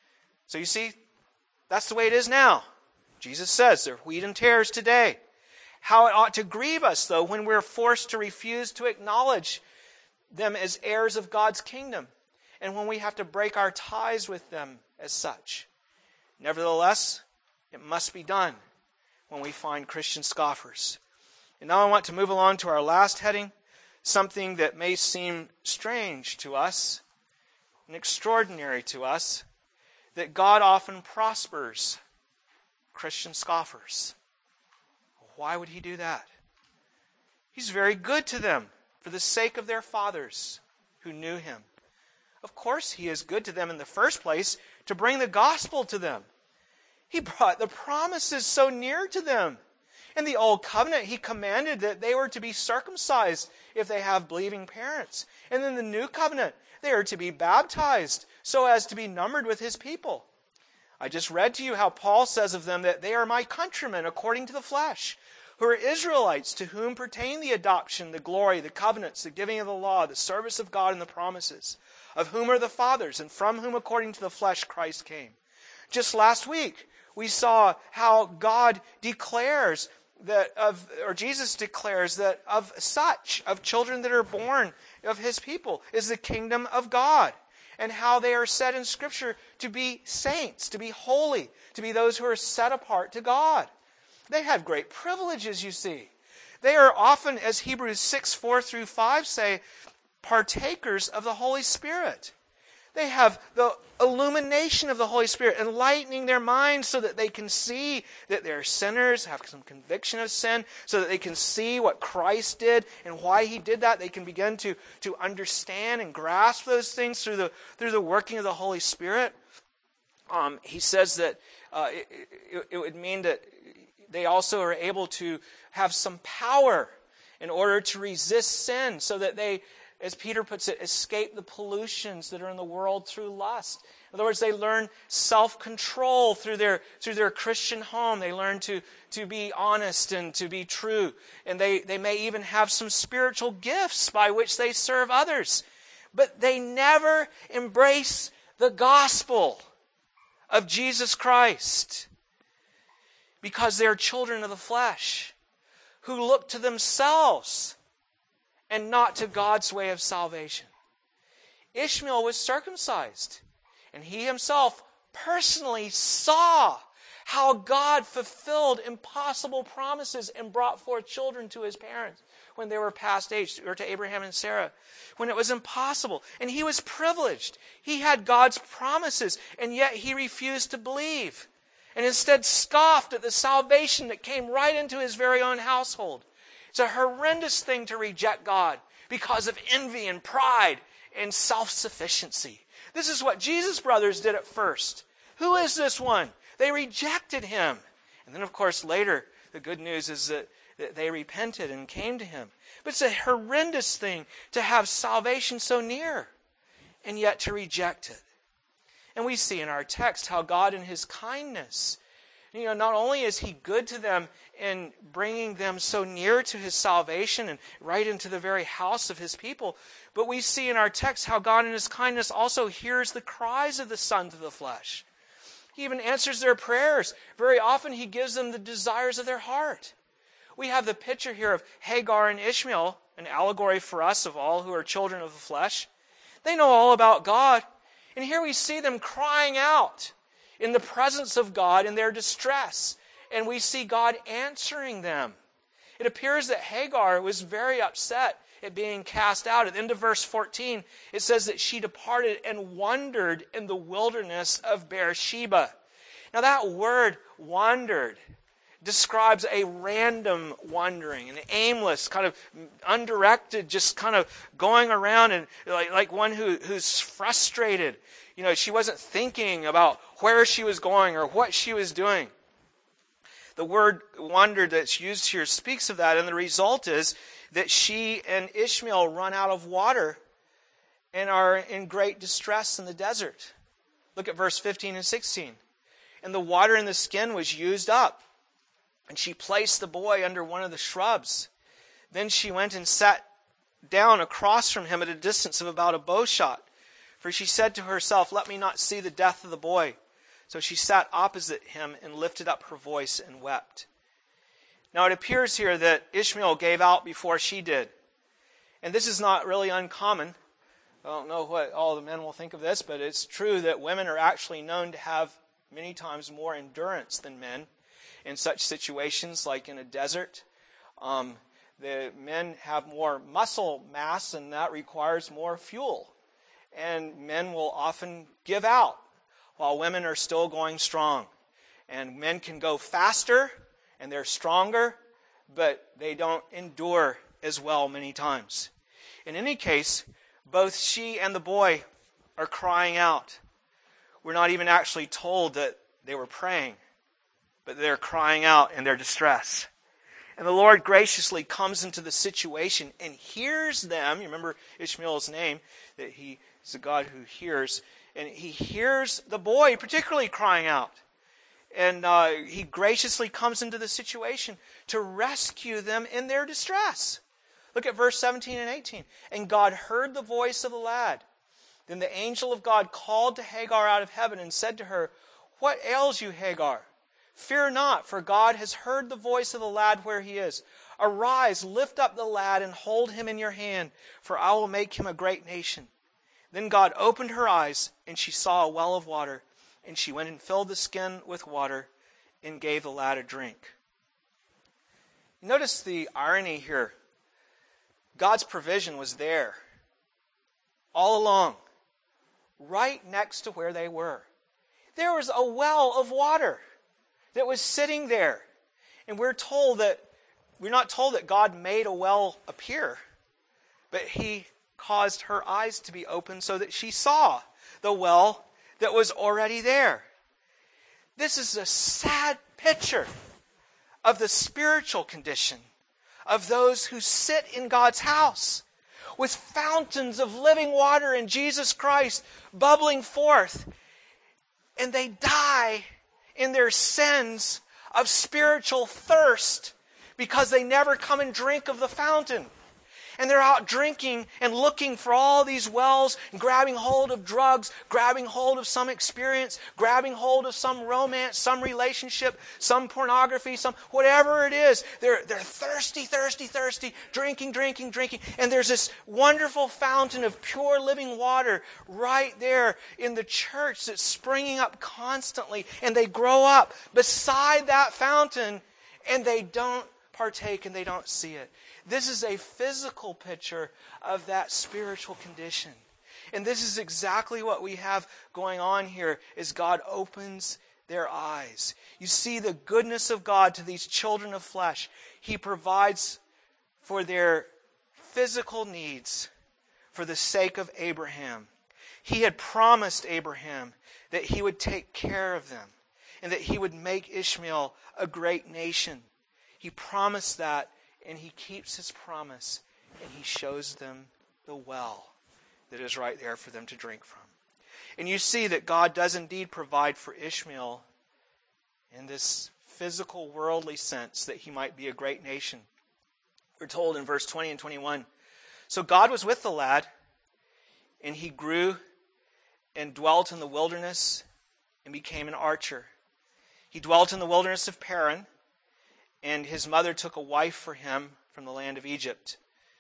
So you see, that's the way it is now. Jesus says they're wheat and tares today. How it ought to grieve us, though, when we're forced to refuse to acknowledge them as heirs of God's kingdom, and when we have to break our ties with them as such. Nevertheless, it must be done when we find Christian scoffers. And now I want to move along to our last heading, something that may seem strange to us and extraordinary to us, that God often prospers Christian scoffers. Why would he do that? He's very good to them. for the sake of their fathers who knew him. Of course, he is good to them in the first place to bring the gospel to them. He brought the promises so near to them. In the Old Covenant, he commanded that they were to be circumcised if they have believing parents. And in the New Covenant, they are to be baptized so as to be numbered with his people. I just read to you how Paul says of them that they are my countrymen according to the flesh, who are Israelites, to whom pertain the adoption, the glory, the covenants, the giving of the law, the service of God and the promises, of whom are the fathers, and from whom according to the flesh Christ came. Just last week, we saw how God declares that Jesus declares that of children that are born of his people is the kingdom of God, and how they are said in Scripture to be saints, to be holy, to be those who are set apart to God. They have great privileges, you see. They are often, as Hebrews 6:4-5 say, partakers of the Holy Spirit. They have the illumination of the Holy Spirit, enlightening their minds so that they can see that they're sinners, have some conviction of sin, so that they can see what Christ did and why he did that. They can begin to understand and grasp those things through the working of the Holy Spirit. He says that it would mean that they also are able to have some power in order to resist sin, so that they, as Peter puts it, escape the pollutions that are in the world through lust. In other words, they learn self-control through their Christian home. They learn to be honest and to be true. And they may even have some spiritual gifts by which they serve others. But they never embrace the gospel of Jesus Christ, because they are children of the flesh who look to themselves and not to God's way of salvation. Ishmael was circumcised, and he himself personally saw how God fulfilled impossible promises and brought forth children to his parents when they were past age, or to Abraham and Sarah, when it was impossible. And he was privileged. He had God's promises, and yet he refused to believe, and instead scoffed at the salvation that came right into his very own household. It's a horrendous thing to reject God because of envy and pride and self-sufficiency. This is what Jesus' brothers did at first. Who is this one? They rejected him. And then, of course, later, the good news is that they repented and came to him. But it's a horrendous thing to have salvation so near and yet to reject it. And we see in our text how God in his kindness, not only is he good to them in bringing them so near to his salvation and right into the very house of his people, but we see in our text how God in his kindness also hears the cries of the sons of the flesh. He even answers their prayers. Very often he gives them the desires of their heart. We have the picture here of Hagar and Ishmael, an allegory for us of all who are children of the flesh. They know all about God. And here we see them crying out in the presence of God in their distress. And we see God answering them. It appears that Hagar was very upset at being cast out. At the end of verse 14, it says that she departed and wandered in the wilderness of Beersheba. Now that word, wandered, describes a random wandering, an aimless, kind of undirected, just kind of going around, and like one who's frustrated. She wasn't thinking about where she was going or what she was doing. The word wandered that's used here speaks of that, and the result is that she and Ishmael run out of water and are in great distress in the desert. Look at verse 15 and 16. And the water in the skin was used up, and she placed the boy under one of the shrubs. Then she went and sat down across from him at a distance of about a bow shot. For she said to herself, "Let me not see the death of the boy." So she sat opposite him and lifted up her voice and wept. Now it appears here that Ishmael gave out before she did. And this is not really uncommon. I don't know what all the men will think of this, but it's true that women are actually known to have many times more endurance than men in such situations, like in a desert. The men have more muscle mass, and that requires more fuel. And men will often give out while women are still going strong. And men can go faster, and they're stronger, but they don't endure as well many times. In any case, both she and the boy are crying out. We're not even actually told that they were praying, but they're crying out in their distress. And the Lord graciously comes into the situation and hears them. You remember Ishmael's name, that He is a God who hears. And He hears the boy particularly crying out. And He graciously comes into the situation to rescue them in their distress. Look at verse 17 and 18. And God heard the voice of the lad. Then the angel of God called to Hagar out of heaven and said to her, "What ails you, Hagar? Fear not, for God has heard the voice of the lad where he is. Arise, lift up the lad and hold him in your hand, for I will make him a great nation." Then God opened her eyes, and she saw a well of water, and she went and filled the skin with water and gave the lad a drink. Notice the irony here. God's provision was there all along, right next to where they were. There was a well of water that was sitting there. And we're not told that God made a well appear, but He caused her eyes to be opened so that she saw the well that was already there. This is a sad picture of the spiritual condition of those who sit in God's house with fountains of living water in Jesus Christ bubbling forth, and they die in their sins of spiritual thirst because they never come and drink of the fountain. And they're out drinking and looking for all these wells and grabbing hold of drugs, grabbing hold of some experience, grabbing hold of some romance, some relationship, some pornography, some whatever it is. They're thirsty, drinking. And there's this wonderful fountain of pure living water right there in the church that's springing up constantly. And they grow up beside that fountain and they don't partake and they don't see it. This is a physical picture of that spiritual condition. And this is exactly what we have going on here as God opens their eyes. You see the goodness of God to these children of flesh. He provides for their physical needs for the sake of Abraham. He had promised Abraham that He would take care of them and that He would make Ishmael a great nation. He promised that, and He keeps His promise, and He shows them the well that is right there for them to drink from. And you see that God does indeed provide for Ishmael in this physical, worldly sense that he might be a great nation. We're told in verse 20 and 21, "So God was with the lad, and he grew and dwelt in the wilderness and became an archer. He dwelt in the wilderness of Paran, and his mother took a wife for him from the land of Egypt."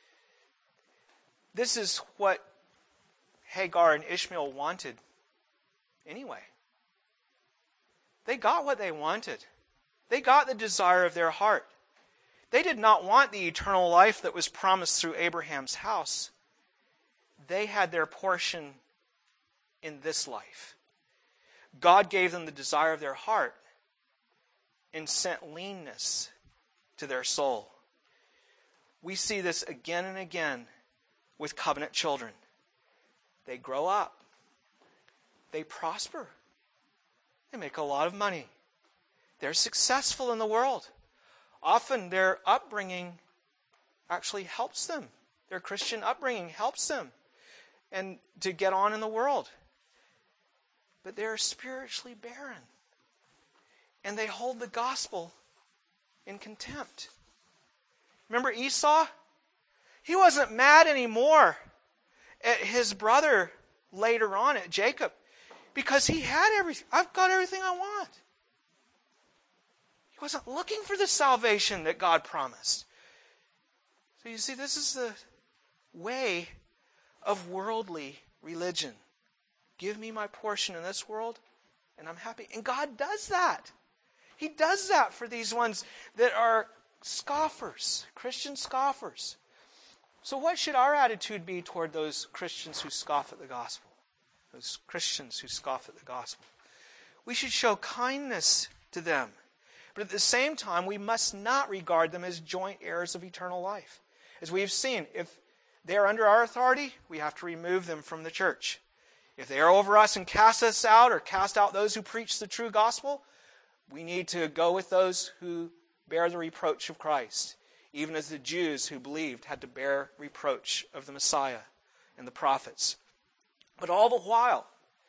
This is what Hagar and Ishmael wanted anyway. They got what they wanted. They got the desire of their heart. They did not want the eternal life that was promised through Abraham's house. They had their portion in this life. God gave them the desire of their heart and sent leanness to their soul. We see this again and again with covenant children. They grow up. They prosper. They make a lot of money. They're successful in the world. Often their upbringing actually helps them. Their Christian upbringing helps them and to get on in the world. But they're spiritually barren. And they hold the gospel in contempt. Remember Esau? He wasn't mad anymore at his brother later on, at Jacob, because he had everything. I've got everything I want. He wasn't looking for the salvation that God promised. So you see, this is the way of worldly religion. Give me my portion in this world, and I'm happy. And God does that. He does that for these ones that are scoffers, Christian scoffers. So what should our attitude be toward those Christians who scoff at the gospel? Those Christians who scoff at the gospel. We should show kindness to them. But at the same time, we must not regard them as joint heirs of eternal life. As we have seen, if they are under our authority, we have to remove them from the church. If they are over us and cast us out or cast out those who preach the true gospel, we need to go with those who bear the reproach of Christ, even as the Jews who believed had to bear reproach of the Messiah and the prophets. But all the while,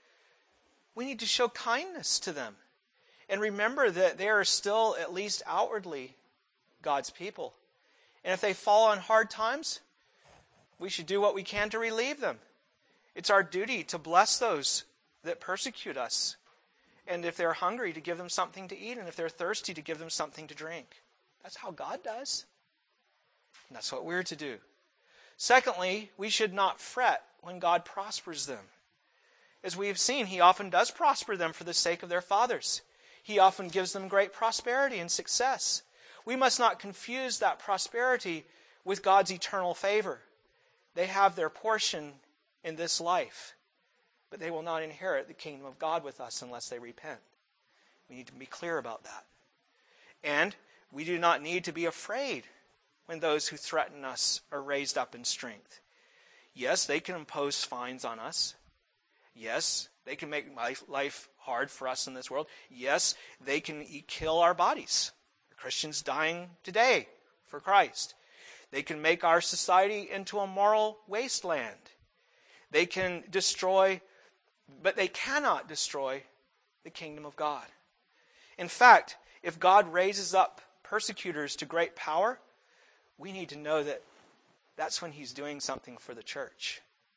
we need to show kindness to them and remember that they are still, at least outwardly, God's people. And if they fall on hard times, we should do what we can to relieve them. It's our duty to bless those that persecute us. And if they're hungry, to give them something to eat. And if they're thirsty, to give them something to drink. That's how God does. And that's what we're to do. Secondly, we should not fret when God prospers them. As we have seen, He often does prosper them for the sake of their fathers. He often gives them great prosperity and success. We must not confuse that prosperity with God's eternal favor. They have their portion in this life, but they will not inherit the kingdom of God with us unless they repent. We need to be clear about that. And we do not need to be afraid when those who threaten us are raised up in strength. Yes, they can impose fines on us. Yes, they can make life hard for us in this world. Yes, they can kill our bodies. Christians dying today for Christ. They can make our society into a moral wasteland. They can destroy, but they cannot destroy the kingdom of God. In fact, if God raises up persecutors to great power, we need to know that that's when He's doing something for the church.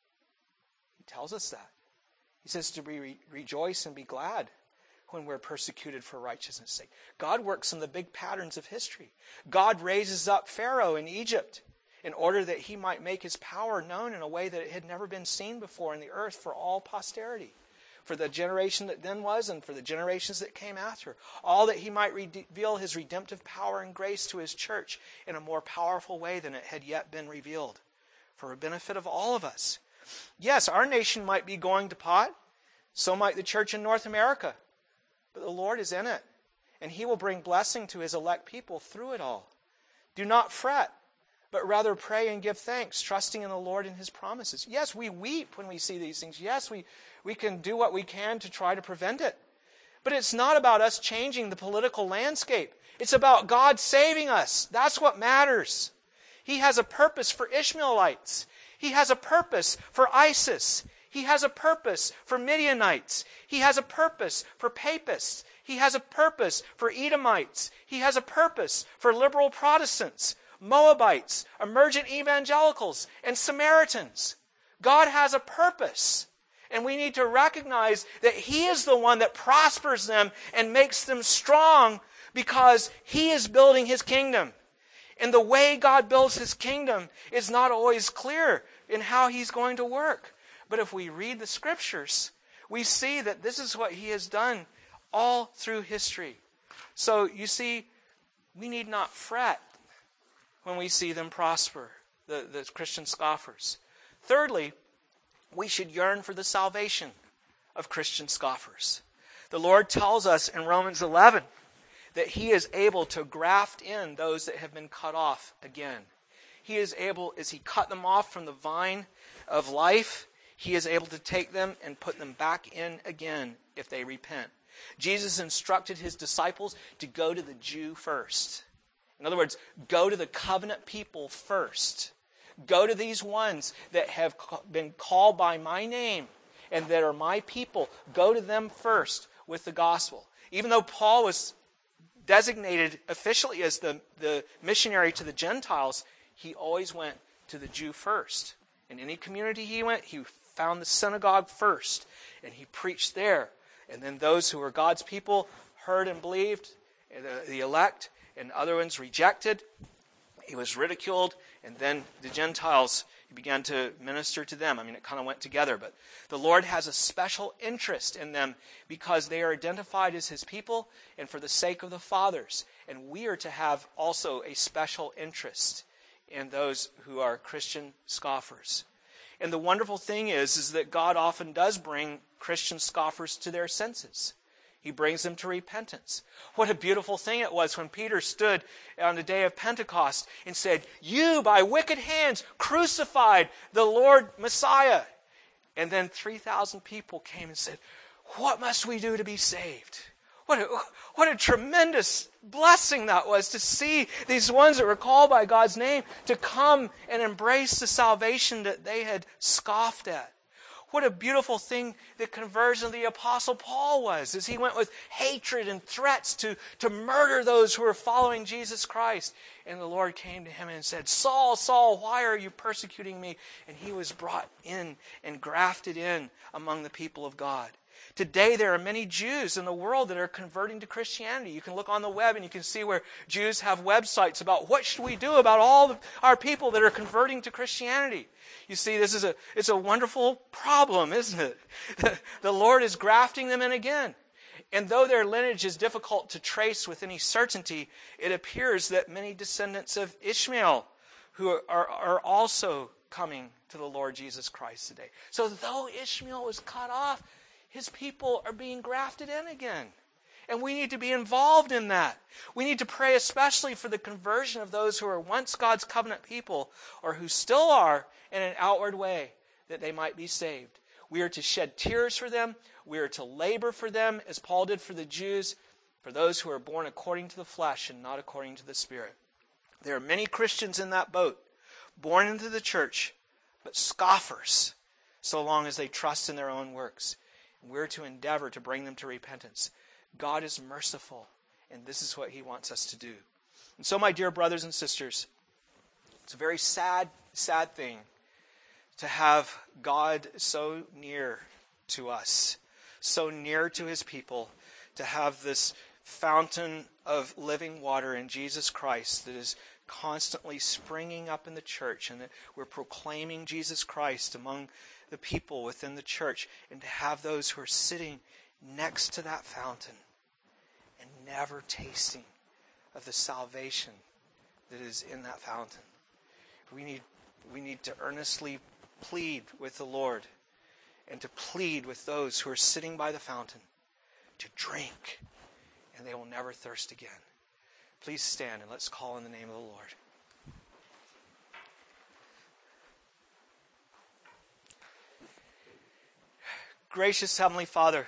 He tells us that. He says to rejoice and be glad when we're persecuted for righteousness' sake. God works in the big patterns of history. God raises up Pharaoh in Egypt in order that he might make his power known in a way that it had never been seen before in the earth for all posterity. For the generation that then was and for the generations that came after. All that he might reveal his redemptive power and grace to his church in a more powerful way than it had yet been revealed. For the benefit of all of us. Yes, our nation might be going to pot. So might the church in North America. But the Lord is in it. And He will bring blessing to His elect people through it all. Do not fret, but rather pray and give thanks, trusting in the Lord and His promises. Yes, we weep when we see these things. Yes, we can do what we can to try to prevent it. But it's not about us changing the political landscape. It's about God saving us. That's what matters. He has a purpose for Ishmaelites. He has a purpose for ISIS. He has a purpose for Midianites. He has a purpose for Papists. He has a purpose for Edomites. He has a purpose for liberal Protestants, Moabites, emergent evangelicals, and Samaritans. God has a purpose. And we need to recognize that He is the one that prospers them and makes them strong because He is building His kingdom. And the way God builds His kingdom is not always clear in how He's going to work. But if we read the Scriptures, we see that this is what He has done all through history. So you see, we need not fret when we see them prosper, the Christian scoffers. Thirdly, we should yearn for the salvation of Christian scoffers. The Lord tells us in Romans 11 that He is able to graft in those that have been cut off again. He is able, as He cut them off from the vine of life, He is able to take them and put them back in again if they repent. Jesus instructed His disciples to go to the Jew first. In other words, go to the covenant people first. Go to these ones that have been called by my name and that are my people. Go to them first with the gospel. Even though Paul was designated officially as the missionary to the Gentiles, he always went to the Jew first. In any community he went, he found the synagogue first, and he preached there. And then those who were God's people heard and believed, the elect, and other ones rejected. He was ridiculed, and then the Gentiles, he began to minister to them. I mean, it kind of went together, but the Lord has a special interest in them because they are identified as His people and for the sake of the fathers. And we are to have also a special interest in those who are Christian scoffers. And the wonderful thing is that God often does bring Christian scoffers to their senses. He brings them to repentance. What a beautiful thing it was when Peter stood on the day of Pentecost and said, "You, by wicked hands, crucified the Lord Messiah." And then 3,000 people came and said, "What must we do to be saved?" What a tremendous blessing that was to see these ones that were called by God's name to come and embrace the salvation that they had scoffed at. What a beautiful thing the conversion of the Apostle Paul was, as he went with hatred and threats to murder those who were following Jesus Christ. And the Lord came to him and said, "Saul, Saul, why are you persecuting me?" And he was brought in and grafted in among the people of God. Today there are many Jews in the world that are converting to Christianity. You can look on the web and you can see where Jews have websites about what should we do about all our people that are converting to Christianity. You see, it's a wonderful problem, isn't it? The Lord is grafting them in again. And though their lineage is difficult to trace with any certainty, it appears that many descendants of Ishmael who are also coming to the Lord Jesus Christ today. So though Ishmael was cut off, his people are being grafted in again. And we need to be involved in that. We need to pray especially for the conversion of those who were once God's covenant people or who still are in an outward way, that they might be saved. We are to shed tears for them. We are to labor for them, as Paul did for the Jews, for those who are born according to the flesh and not according to the Spirit. There are many Christians in that boat, born into the church, but scoffers, so long as they trust in their own works. We're to endeavor to bring them to repentance. God is merciful, and this is what He wants us to do. And so, my dear brothers and sisters, it's a very sad, sad thing to have God so near to us, so near to His people, to have this fountain of living water in Jesus Christ that is constantly springing up in the church, and that we're proclaiming Jesus Christ among the people within the church, and to have those who are sitting next to that fountain and never tasting of the salvation that is in that fountain. We need to earnestly plead with the Lord and to plead with those who are sitting by the fountain to drink, and they will never thirst again. Please stand and let's call in the name of the Lord. Gracious Heavenly Father,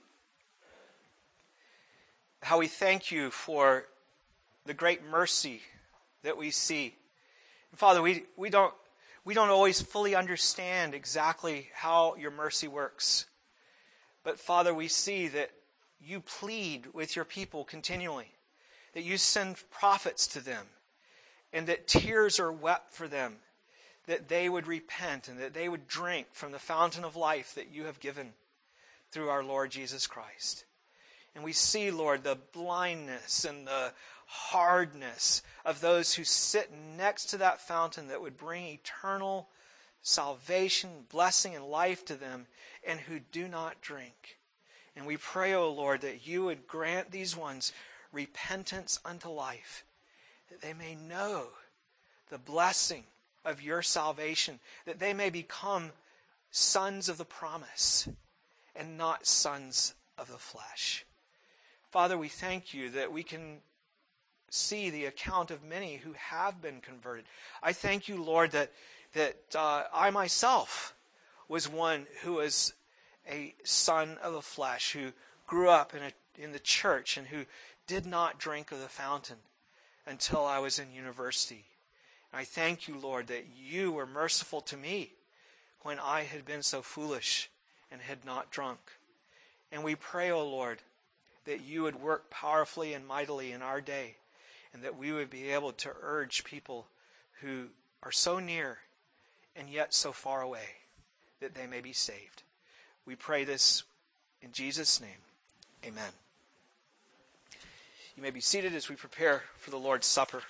how we thank You for the great mercy that we see. And Father, we don't always fully understand exactly how Your mercy works. But Father, we see that You plead with Your people continually, that You send prophets to them, and that tears are wept for them, that they would repent and that they would drink from the fountain of life that You have given through our Lord Jesus Christ. And we see, Lord, the blindness and the hardness of those who sit next to that fountain that would bring eternal salvation, blessing, and life to them, and who do not drink. And we pray, O Lord, that You would grant these ones repentance unto life, that they may know the blessing of Your salvation, that they may become sons of the promise and not sons of the flesh. Father, we thank You that we can see the account of many who have been converted. I thank You, Lord, that I myself was one who was a son of the flesh, who grew up in the church and who did not drink of the fountain until I was in university. I thank You, Lord, that You were merciful to me when I had been so foolish and had not drunk. And we pray, O Lord, that You would work powerfully and mightily in our day, and that we would be able to urge people who are so near and yet so far away, that they may be saved. We pray this in Jesus' name. Amen. You may be seated as we prepare for the Lord's Supper.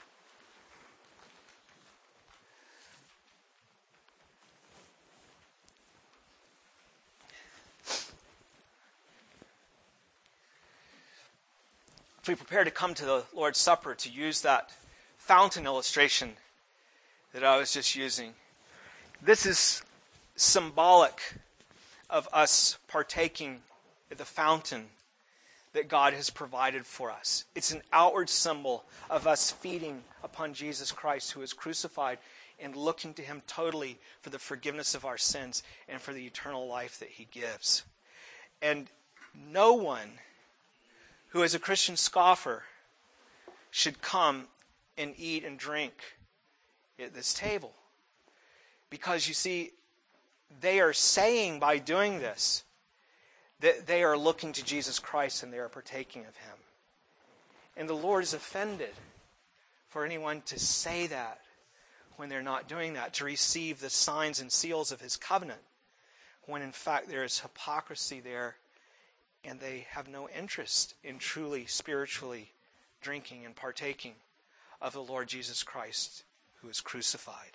As we prepare to come to the Lord's Supper, to use that fountain illustration that I was just using, this is symbolic of us partaking at the fountain that God has provided for us. It's an outward symbol of us feeding upon Jesus Christ, who is crucified, and looking to him totally for the forgiveness of our sins and for the eternal life that he gives. And no one who is a Christian scoffer should come and eat and drink at this table. Because you see, they are saying by doing this that they are looking to Jesus Christ and they are partaking of him. And the Lord is offended for anyone to say that when they're not doing that, to receive the signs and seals of his covenant, when in fact there is hypocrisy there and they have no interest in truly, spiritually drinking and partaking of the Lord Jesus Christ who is crucified.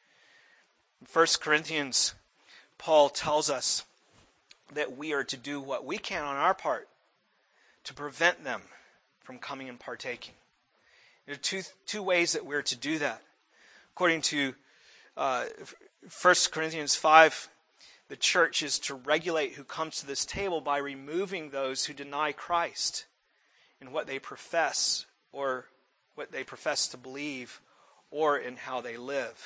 In 1 Corinthians, Paul tells us that we are to do what we can on our part to prevent them from coming and partaking. There are two ways that we're to do that. According to 1 Corinthians 5, the church is to regulate who comes to this table by removing those who deny Christ in what they profess or what they profess to believe or in how they live.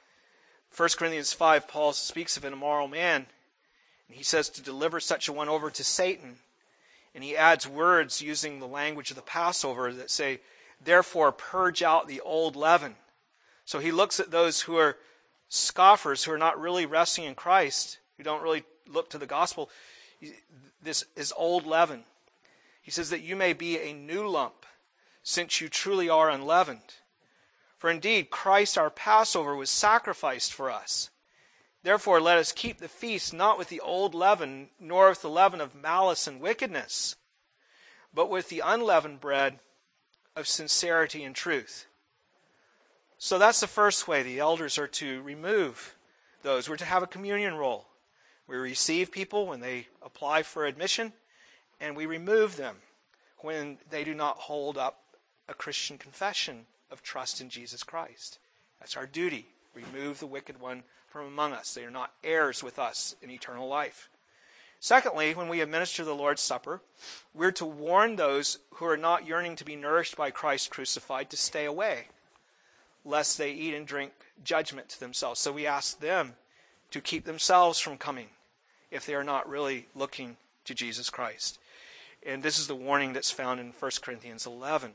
1 Corinthians 5, Paul speaks of an immoral man, and he says to deliver such a one over to Satan. And he adds words using the language of the Passover that say, therefore purge out the old leaven. So he looks at those who are scoffers, who are not really resting in Christ, who don't really look to the gospel. This is old leaven. He says that you may be a new lump, since you truly are unleavened. For indeed, Christ our Passover was sacrificed for us. Therefore, let us keep the feast not with the old leaven, nor with the leaven of malice and wickedness, but with the unleavened bread of sincerity and truth. So that's the first way the elders are to remove those. We're to have a communion roll. We receive people when they apply for admission, and we remove them when they do not hold up a Christian confession of trust in Jesus Christ. That's our duty. Remove the wicked one from among us. They are not heirs with us in eternal life. Secondly, when we administer the Lord's Supper, we're to warn those who are not yearning to be nourished by Christ crucified to stay away, lest they eat and drink judgment to themselves. So we ask them to keep themselves from coming if they are not really looking to Jesus Christ. And this is the warning that's found in 1 Corinthians 11.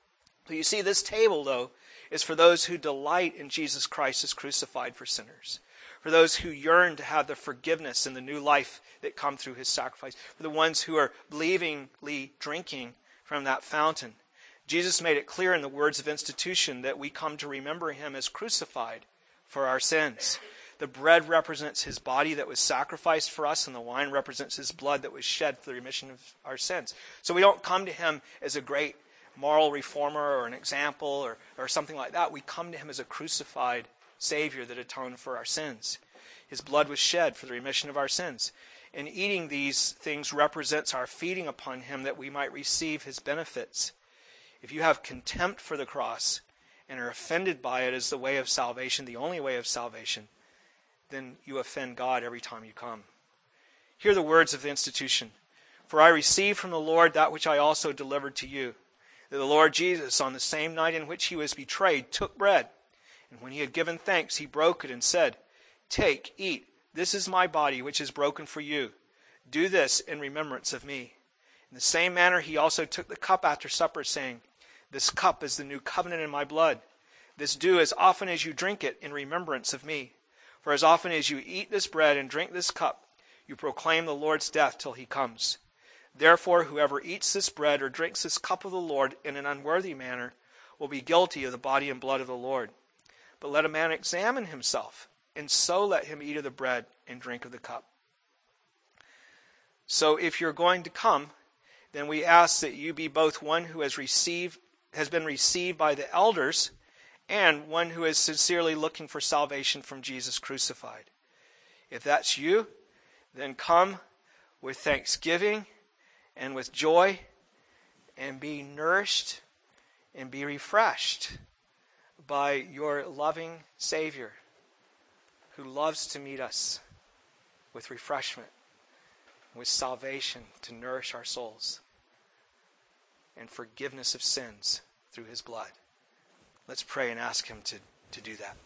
So you see, this table, though, is for those who delight in Jesus Christ as crucified for sinners, for those who yearn to have the forgiveness and the new life that come through his sacrifice, for the ones who are believingly drinking from that fountain. Jesus made it clear in the words of institution that we come to remember him as crucified for our sins. The bread represents his body that was sacrificed for us, and the wine represents his blood that was shed for the remission of our sins. So we don't come to him as a great moral reformer or an example or something like that. We come to him as a crucified Savior that atoned for our sins. His blood was shed for the remission of our sins. And eating these things represents our feeding upon him that we might receive his benefits. If you have contempt for the cross and are offended by it as the way of salvation, the only way of salvation, then you offend God every time you come. Hear the words of the institution. For I received from the Lord that which I also delivered to you, that the Lord Jesus, on the same night in which he was betrayed, took bread, and when he had given thanks, he broke it and said, take, eat, this is my body which is broken for you. Do this in remembrance of me. In the same manner he also took the cup after supper, saying, this cup is the new covenant in my blood. This do as often as you drink it in remembrance of me. For as often as you eat this bread and drink this cup, you proclaim the Lord's death till he comes. Therefore, whoever eats this bread or drinks this cup of the Lord in an unworthy manner will be guilty of the body and blood of the Lord. But let a man examine himself, and so let him eat of the bread and drink of the cup. So if you're going to come, then we ask that you be both one who has been received by the elders and one who is sincerely looking for salvation from Jesus crucified. If that's you, then come with thanksgiving and with joy, and be nourished and be refreshed by your loving Savior who loves to meet us with refreshment, with salvation to nourish our souls. and forgiveness of sins through his blood. Let's pray and ask him to do that.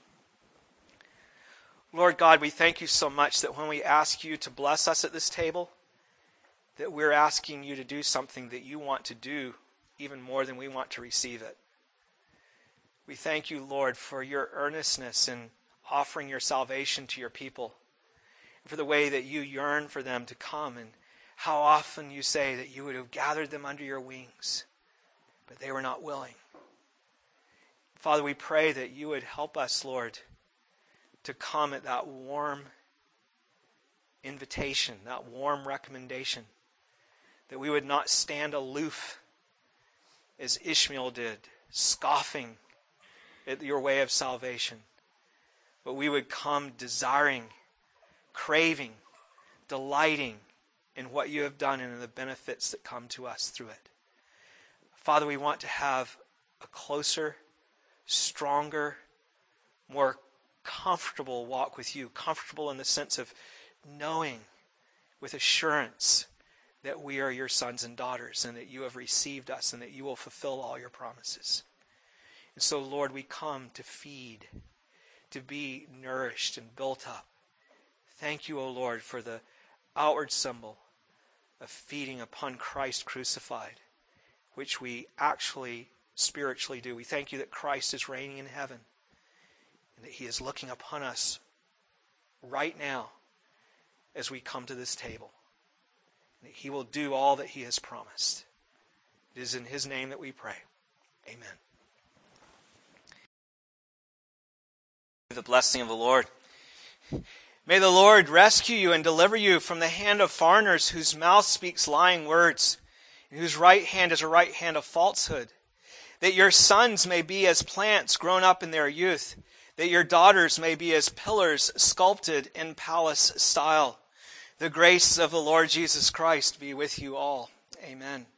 Lord God, we thank you so much that when we ask you to bless us at this table, that we're asking you to do something that you want to do even more than we want to receive it. We thank you, Lord, for your earnestness in offering your salvation to your people, and for the way that you yearn for them to come, and how often you say that you would have gathered them under your wings, but they were not willing. Father, we pray that you would help us, Lord, to come at that warm invitation, that warm recommendation, that we would not stand aloof as Ishmael did, scoffing at your way of salvation, but we would come desiring, craving, delighting in what you have done and in the benefits that come to us through it. Father, we want to have a closer, stronger, more comfortable walk with you. Comfortable in the sense of knowing with assurance that we are your sons and daughters and that you have received us and that you will fulfill all your promises. And so, Lord, we come to feed, to be nourished and built up. Thank you, O Lord, for the outward symbol of feeding upon Christ crucified, which we actually spiritually do. We thank you that Christ is reigning in heaven and that he is looking upon us right now as we come to this table. And that he will do all that he has promised. It is in his name that we pray. Amen. The blessing of the Lord. May the Lord rescue you and deliver you from the hand of foreigners whose mouth speaks lying words, and whose right hand is a right hand of falsehood. That your sons may be as plants grown up in their youth, that your daughters may be as pillars sculpted in palace style. The grace of the Lord Jesus Christ be with you all. Amen.